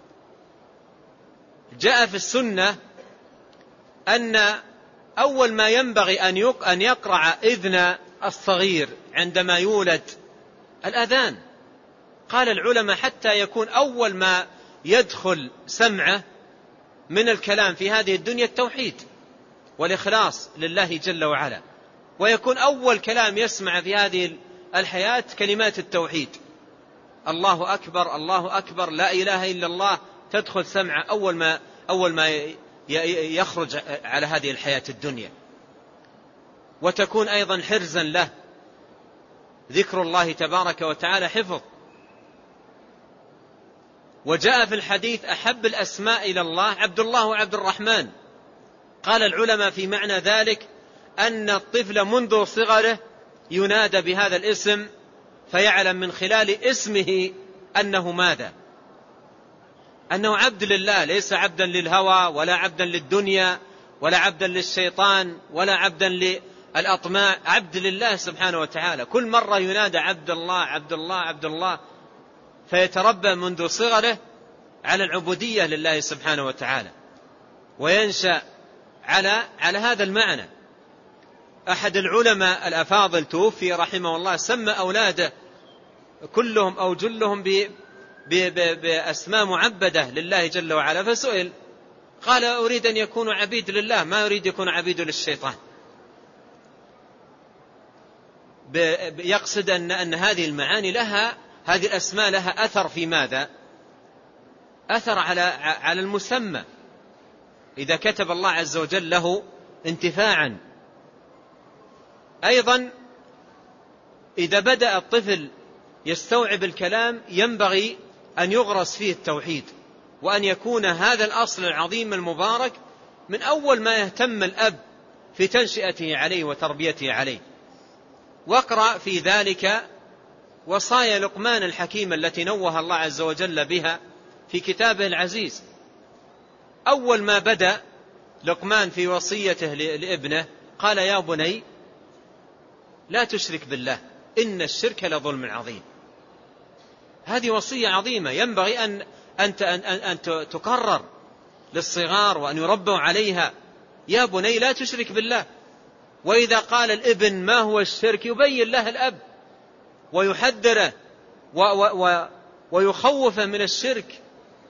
جاء في السنة أن أول ما ينبغي أن يقرع إذن الصغير عندما يولد الأذان. قال العلماء: حتى يكون أول ما يدخل سمعه من الكلام في هذه الدنيا التوحيد والإخلاص لله جل وعلا، ويكون أول كلام يسمع في هذه الحياة كلمات التوحيد: الله أكبر الله أكبر لا إله إلا الله، تدخل سمعه أول ما يخرج على هذه الحياة الدنيا، وتكون أيضا حرزا له، ذكر الله تبارك وتعالى حفظ. وجاء في الحديث: أحب الأسماء إلى الله عبد الله وعبد الرحمن. قال العلماء في معنى ذلك أن الطفل منذ صغره ينادى بهذا الاسم فيعلم من خلال اسمه أنه ماذا؟ أنه عبد لله، ليس عبدا للهوى ولا عبدا للدنيا ولا عبدا للشيطان ولا عبدا للأطماع، عبد لله سبحانه وتعالى. كل مرة ينادى عبد الله عبد الله عبد الله، فيتربى منذ صغره على العبودية لله سبحانه وتعالى، وينشأ على هذا المعنى. أحد العلماء الأفاضل توفي رحمه الله، سمى أولاده كلهم أو جلهم بأسماء معبدة لله جل وعلا، فسئل قال: أريد أن يكونوا عبيد لله، ما أريد يكون عبيد للشيطان. يقصد أن هذه المعاني لها، هذه الأسماء لها أثر في ماذا؟ أثر على المسمى، إذا كتب الله عز وجل له انتفاعا. أيضا إذا بدأ الطفل يستوعب الكلام ينبغي أن يغرس فيه التوحيد، وأن يكون هذا الأصل العظيم المبارك من أول ما يهتم الأب في تنشئته عليه وتربيته عليه. واقرأ في ذلك وصايا لقمان الحكيم التي نوه الله عز وجل بها في كتابه العزيز. أول ما بدأ لقمان في وصيته لابنه قال: يا بني لا تشرك بالله إن الشرك لظلم عظيم. هذه وصية عظيمة ينبغي أن تكرر للصغار وأن يربوا عليها. يا بني لا تشرك بالله. وإذا قال الابن ما هو الشرك يبين له الأب ويحذره ويخوفه من الشرك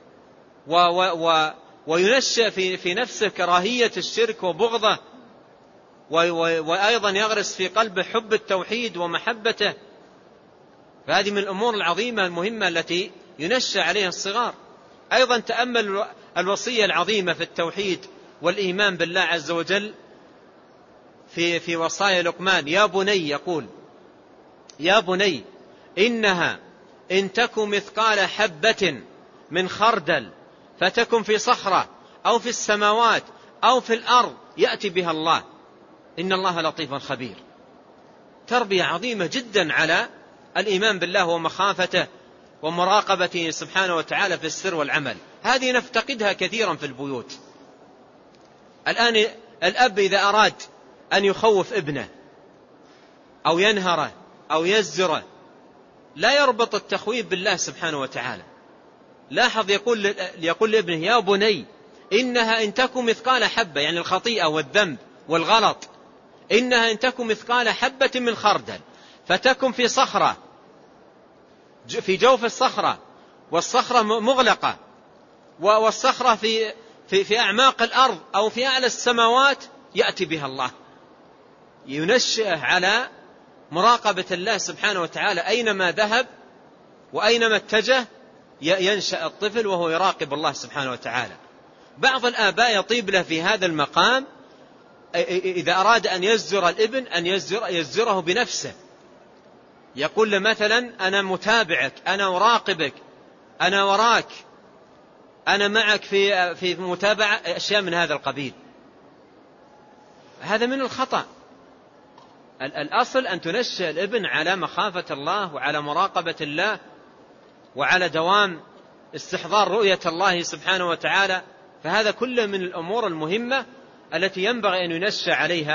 وينشئ في نفسه كراهية الشرك وبغضه، وأيضا يغرس في قلبه حب التوحيد ومحبته. فهذه من الأمور العظيمة المهمة التي ينشأ عليها الصغار. أيضا تأمل الوصية العظيمة في التوحيد والإيمان بالله عز وجل في وصايا لقمان. يا بني، يقول يا بني إنها إن تك مثقال حبة من خردل فتكن في صخرة أو في السماوات أو في الأرض يأتي بها الله إن الله لطيف خبير. تربية عظيمة جدا على الإيمان بالله ومخافته ومراقبته سبحانه وتعالى في السر والعمل. هذه نفتقدها كثيرا في البيوت. الآن الأب إذا أراد أن يخوف ابنه أو ينهره أو يزجره لا يربط التخويف بالله سبحانه وتعالى. لاحظ يقول لابنه يا بني إنها إن تك مثقال حبة، يعني الخطيئة والذنب والغلط، إنها إن تك مثقال حبة من خردل فتكن في صخرة، في جوف الصخرة، والصخرة مغلقة، والصخرة في أعماق الأرض أو في أعلى السماوات يأتي بها الله. ينشئه على مراقبة الله سبحانه وتعالى، أينما ذهب وأينما اتجه ينشأ الطفل وهو يراقب الله سبحانه وتعالى. بعض الآباء يطيب له في هذا المقام إذا أراد أن يزجر الابن أن يزجره بنفسه. يقول له مثلا أنا متابعك، أنا أراقبك، أنا وراك، أنا معك في متابعة، أشياء من هذا القبيل. هذا من الخطأ. الأصل أن تنشئ الابن على مخافة الله وعلى مراقبة الله وعلى دوام استحضار رؤية الله سبحانه وتعالى. فهذا كله من الأمور المهمة التي ينبغي أن ينشأ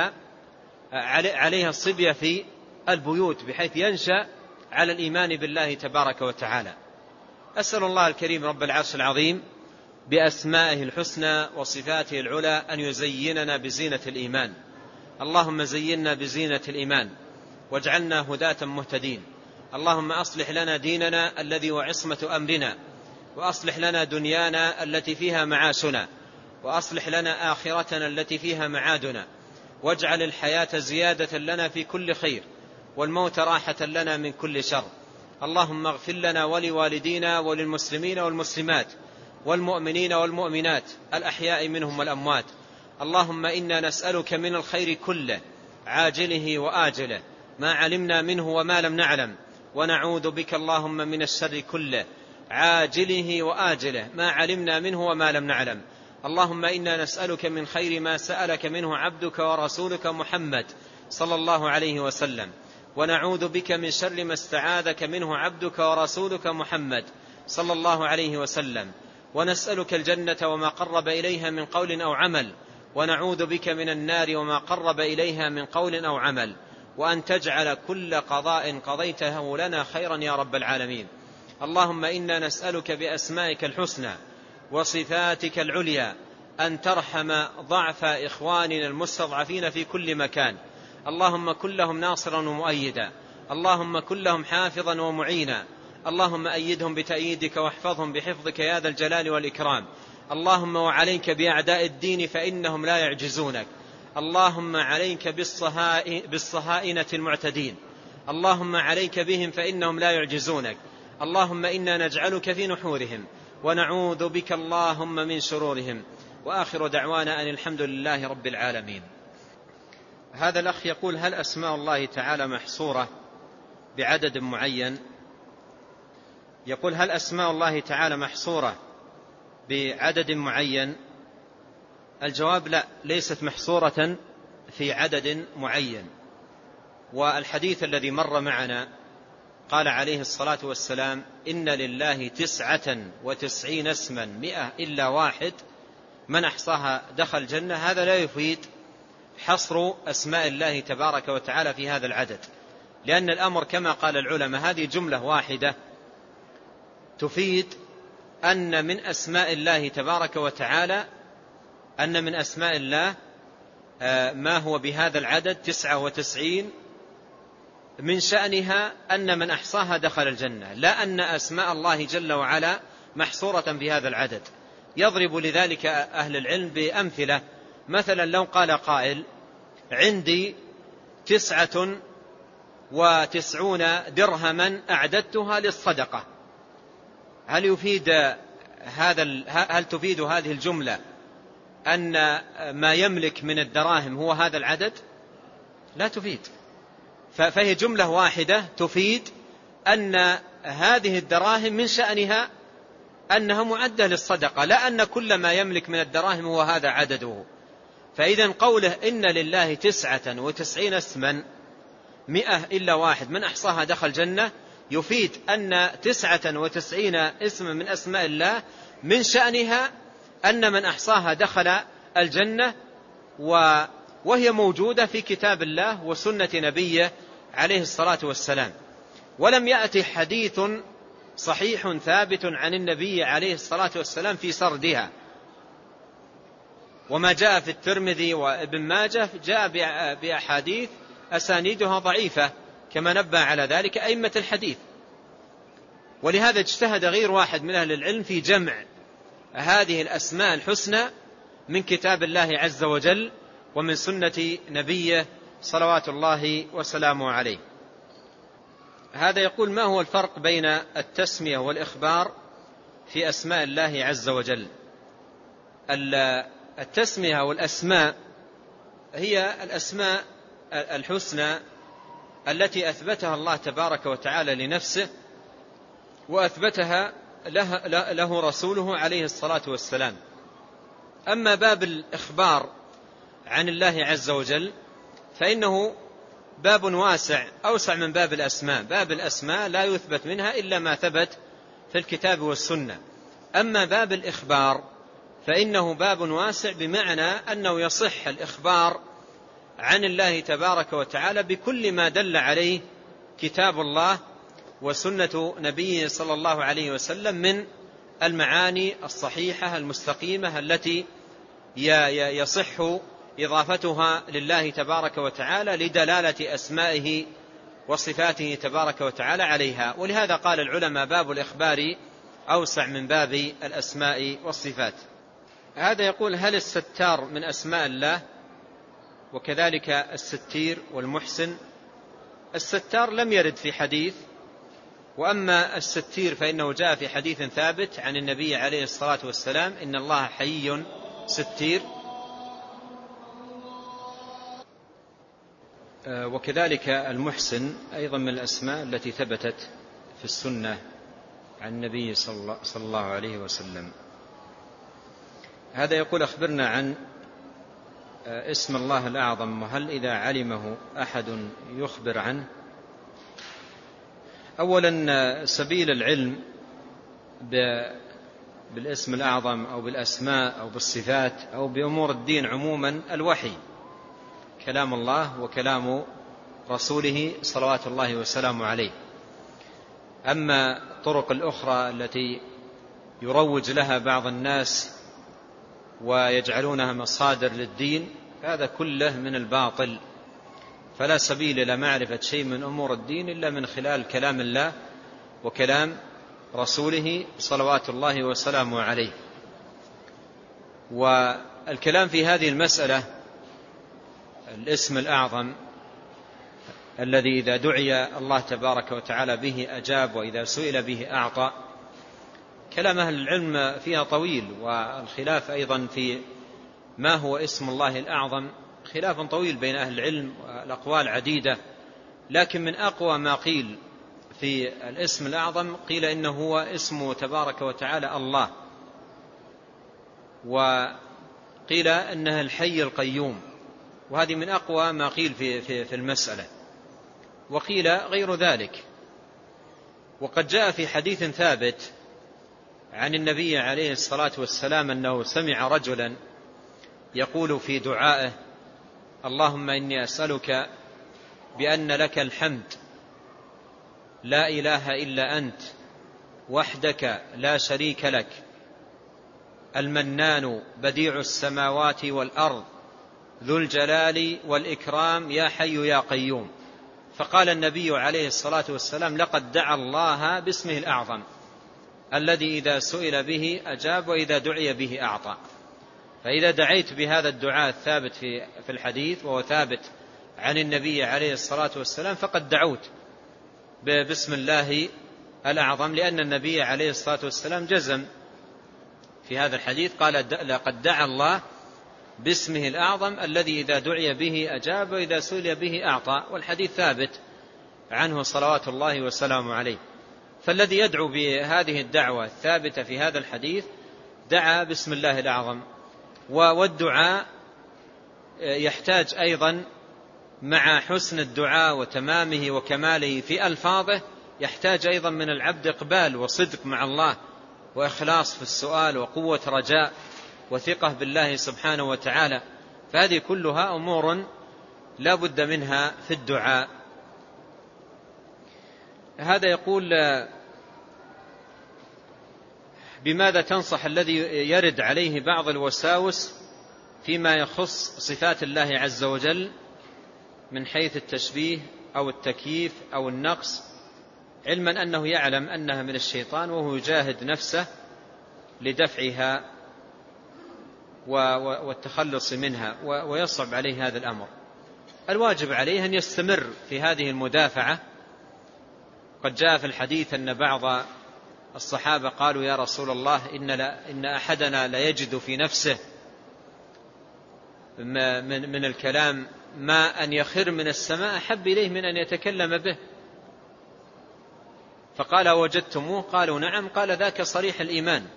عليها الصبية في البيوت، بحيث ينشأ على الإيمان بالله تبارك وتعالى. أسأل الله الكريم رب العرش العظيم بأسمائه الحسنى وصفاته العلى أن يزيننا بزينة الإيمان. اللهم زيننا بزينة الإيمان واجعلنا هداة مهتدين. اللهم أصلح لنا ديننا الذي هو عصمة أمرنا، وأصلح لنا دنيانا التي فيها معاشنا، وأصلح لنا آخرتنا التي فيها معادنا، واجعل الحياة زيادة لنا في كل خير والموت راحة لنا من كل شر. اللهم اغفر لنا ولوالدينا وللمسلمين والمسلمات والمؤمنين والمؤمنات الأحياء منهم والأموات. اللهم إنا نسألك من الخير كله عاجله وآجله ما علمنا منه وما لم نعلم، ونعوذ بك اللهم من الشر كله عاجله وآجله ما علمنا منه وما لم نعلم. اللهم إنا نسألك من خير ما سألك منه عبدك ورسولك محمد صلى الله عليه وسلم، ونعوذ بك من شر ما استعاذك منه عبدك ورسولك محمد صلى الله عليه وسلم، ونسألك الجنة وما قرب إليها من قول أو عمل، ونعوذ بك من النار وما قرب إليها من قول أو عمل، وأن تجعل كل قضاء قضيته لنا خيرا يا رب العالمين. اللهم إنا نسألك بأسمائك الحسنى وصفاتك العليا أن ترحم ضعف إخواننا المستضعفين في كل مكان. اللهم كن لهم ناصرا ومؤيدا، اللهم كن لهم حافظا ومعينا، اللهم أيدهم بتأييدك واحفظهم بحفظك يا ذا الجلال والإكرام. اللهم وعليك بأعداء الدين فإنهم لا يعجزونك. اللهم عليك بالصهائنة المعتدين، اللهم عليك بهم فإنهم لا يعجزونك. اللهم إنا نجعلك في نحورهم ونعوذ بك اللهم من شرورهم. وآخر دعوانا أن الحمد لله رب العالمين. هذا الأخ يقول: هل أسماء الله تعالى محصورة بعدد معين؟ يقول: هل أسماء الله تعالى محصورة بعدد معين؟ الجواب: لا، ليست محصورة في عدد معين. والحديث الذي مر معنا قال عليه الصلاة والسلام: إن لله 99 اسما 100 إلا واحد من أحصاها دخل الجنة. هذا لا يفيد حصر أسماء الله تبارك وتعالى في هذا العدد، لأن الأمر كما قال العلماء هذه جملة واحدة تفيد أن من أسماء الله تبارك وتعالى، أن من أسماء الله ما هو بهذا العدد 99 من شأنها أن من أحصاها دخل الجنة، لا أن أسماء الله جل وعلا محصورة بهذا العدد. يضرب لذلك أهل العلم بأمثلة. مثلا لو قال قائل عندي 99 درهما أعددتها للصدقة، هل تفيد هذه الجملة أن ما يملك من الدراهم هو هذا العدد؟ لا تفيد. فهي جملة واحدة تفيد أن هذه الدراهم من شأنها أنها معدة للصدقة، لا أن كل ما يملك من الدراهم هو هذا عدده. فإذا قوله إن لله 99 اسما 100 إلا واحد من أحصاها دخل جنة يفيد أن 99 اسما من أسماء الله من شأنها أن من أحصاها دخل الجنة، وهي موجودة في كتاب الله وسنة نبيه عليه الصلاة والسلام. ولم يأتي حديث صحيح ثابت عن النبي عليه الصلاة والسلام في سردها. وما جاء في الترمذي وابن ماجه جاء بأحاديث أسانيدها ضعيفة كما نبه على ذلك أئمة الحديث. ولهذا اجتهد غير واحد من أهل العلم في جمع هذه الأسماء الحسنى من كتاب الله عز وجل ومن سنة نبيه صلوات الله وسلامه عليه. هذا يقول ما هو الفرق بين التسمية والإخبار في أسماء الله عز وجل؟ التسمية والأسماء هي الأسماء الحسنى التي أثبتها الله تبارك وتعالى لنفسه وأثبتها له رسوله عليه الصلاة والسلام. أما باب الإخبار عن الله عز وجل فإنه باب واسع أوسع من باب الأسماء. باب الأسماء لا يثبت منها إلا ما ثبت في الكتاب والسنة. أما باب الإخبار فإنه باب واسع بمعنى أنه يصح الإخبار عن الله تبارك وتعالى بكل ما دل عليه كتاب الله وسنة نبيه صلى الله عليه وسلم من المعاني الصحيحة المستقيمة التي يصح إضافتها لله تبارك وتعالى لدلالة أسمائه وصفاته تبارك وتعالى عليها. ولهذا قال العلماء باب الإخبار أوسع من باب الأسماء والصفات. هذا يقول هل الستار من أسماء الله؟ وكذلك الستير والمحسن. الستار لم يرد في حديث، وأما الستير فإنه جاء في حديث ثابت عن النبي عليه الصلاة والسلام إن الله حيي ستير. وكذلك المحسن أيضا من الأسماء التي ثبتت في السنة عن النبي صلى الله عليه وسلم. هذا يقول أخبرنا عن اسم الله الأعظم، وهل إذا علمه أحد يخبر عنه؟ أولا سبيل العلم بالاسم الأعظم أو بالأسماء أو بالصفات أو بأمور الدين عموما الوحي، كلام الله وكلام رسوله صلوات الله وسلامه عليه. أما الطرق الأخرى التي يروج لها بعض الناس ويجعلونها مصادر للدين هذا كله من الباطل. فلا سبيل إلى معرفة شيء من أمور الدين إلا من خلال كلام الله وكلام رسوله صلوات الله وسلامه عليه. والكلام في هذه المسألة الاسم الأعظم الذي إذا دعي الله تبارك وتعالى به أجاب وإذا سئل به أعطى، كلام أهل العلم فيها طويل. والخلاف أيضا في ما هو اسم الله الأعظم خلاف طويل بين أهل العلم والأقوال عديدة. لكن من أقوى ما قيل في الاسم الأعظم قيل إنه هو اسمه تبارك وتعالى الله، وقيل إنه الحي القيوم، وهذه من أقوى ما قيل في المسألة. وقيل غير ذلك. وقد جاء في حديث ثابت عن النبي عليه الصلاة والسلام أنه سمع رجلا يقول في دعائه اللهم إني أسألك بأن لك الحمد لا إله إلا أنت وحدك لا شريك لك المنان بديع السماوات والأرض ذو الجلال والإكرام يا حي يا قيوم. فقال النبي عليه الصلاة والسلام: لقد دعا الله باسمه الأعظم الذي إذا سئل به أجاب وإذا دعي به أعطى. فإذا دعيت بهذا الدعاء الثابت في الحديث وهو ثابت عن النبي عليه الصلاة والسلام فقد دعوت باسم الله الأعظم، لأن النبي عليه الصلاة والسلام جزم في هذا الحديث قال: لقد دعا الله باسمه الأعظم الذي إذا دعي به أجاب وإذا سئل به أعطى. والحديث ثابت عنه صلوات الله وسلامه عليه. فالذي يدعو بهذه الدعوة الثابتة في هذا الحديث دعا باسم الله الأعظم. والدعاء يحتاج أيضا مع حسن الدعاء وتمامه وكماله في ألفاظه يحتاج أيضا من العبد إقبال وصدق مع الله وإخلاص في السؤال وقوة رجاء وثقة بالله سبحانه وتعالى. فهذه كلها أمور لا بد منها في الدعاء. هذا يقول: بماذا تنصح الذي يرد عليه بعض الوساوس فيما يخص صفات الله عز وجل من حيث التشبيه أو التكييف أو النقص، علما أنه يعلم أنها من الشيطان وهو يجاهد نفسه لدفعها والتخلص منها ويصعب عليه هذا الأمر؟ الواجب عليه أن يستمر في هذه المدافعة. قد جاء في الحديث أن بعض الصحابة قالوا: يا رسول الله إن أحدنا ليجد في نفسه من الكلام ما أن يخر من السماء أحب إليه من أن يتكلم به. فقال: وجدتموه؟ قالوا: نعم. قال: ذاك صريح الإيمان.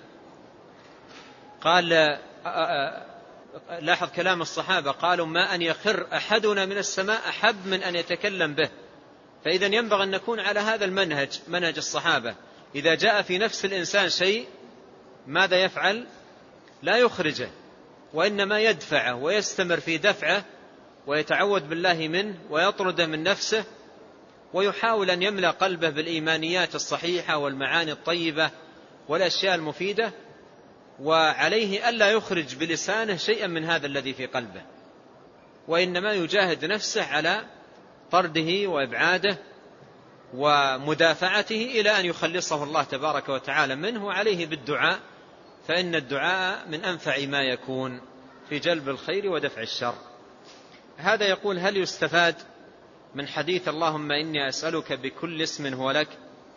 قال: لاحظ كلام الصحابة، قالوا: ما أن يخر أحدنا من السماء أحب من أن يتكلم به. فإذا ينبغي أن نكون على هذا المنهج، منهج الصحابة. إذا جاء في نفس الإنسان شيء ماذا يفعل؟ لا يخرجه، وإنما يدفعه ويستمر في دفعه ويتعوذ بالله منه ويطرده من نفسه، ويحاول أن يملأ قلبه بالإيمانيات الصحيحة والمعاني الطيبة والأشياء المفيدة، وعليه ألا يخرج بلسانه شيئا من هذا الذي في قلبه، وإنما يجاهد نفسه على طرده وإبعاده ومدافعته إلى أن يخلصه الله تبارك وتعالى منه. وعليه بالدعاء، فإن الدعاء من أنفع ما يكون في جلب الخير ودفع الشر. هذا يقول: هل يستفاد من حديث اللهم إني أسألك بكل اسم هو لك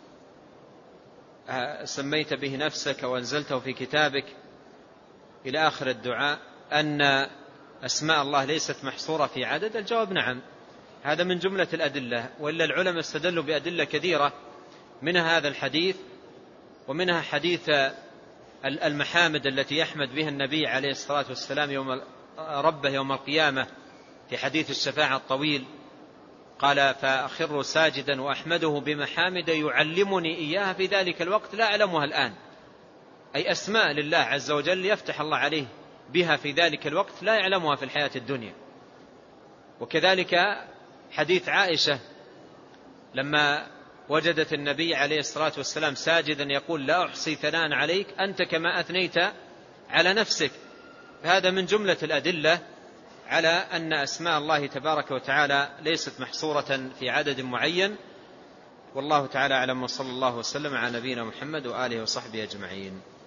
سميت به نفسك وأنزلته في كتابك إلى آخر الدعاء أن أسماء الله ليست محصورة في عدد؟ الجواب: نعم، هذا من جملة الأدلة. وإلا العلماء استدلوا بأدلة كثيرة، منها هذا الحديث، ومنها حديث المحامد التي يحمد بها النبي عليه الصلاة والسلام ربه يوم القيامة في حديث الشفاعة الطويل. قال: فأخر ساجدا وأحمده بمحامد يعلمني إياها في ذلك الوقت لا أعلمها الآن. أي أسماء لله عز وجل يفتح الله عليه بها في ذلك الوقت لا يعلمها في الحياة الدنيا. وكذلك حديث عائشة لما وجدت النبي عليه الصلاة والسلام ساجدا يقول: لا أحصي ثناء عليك أنت كما أثنيت على نفسك. هذا من جملة الأدلة على أن أسماء الله تبارك وتعالى ليست محصورة في عدد معين. والله تعالى أعلم، وصلى الله وسلم على نبينا محمد وآله وصحبه أجمعين.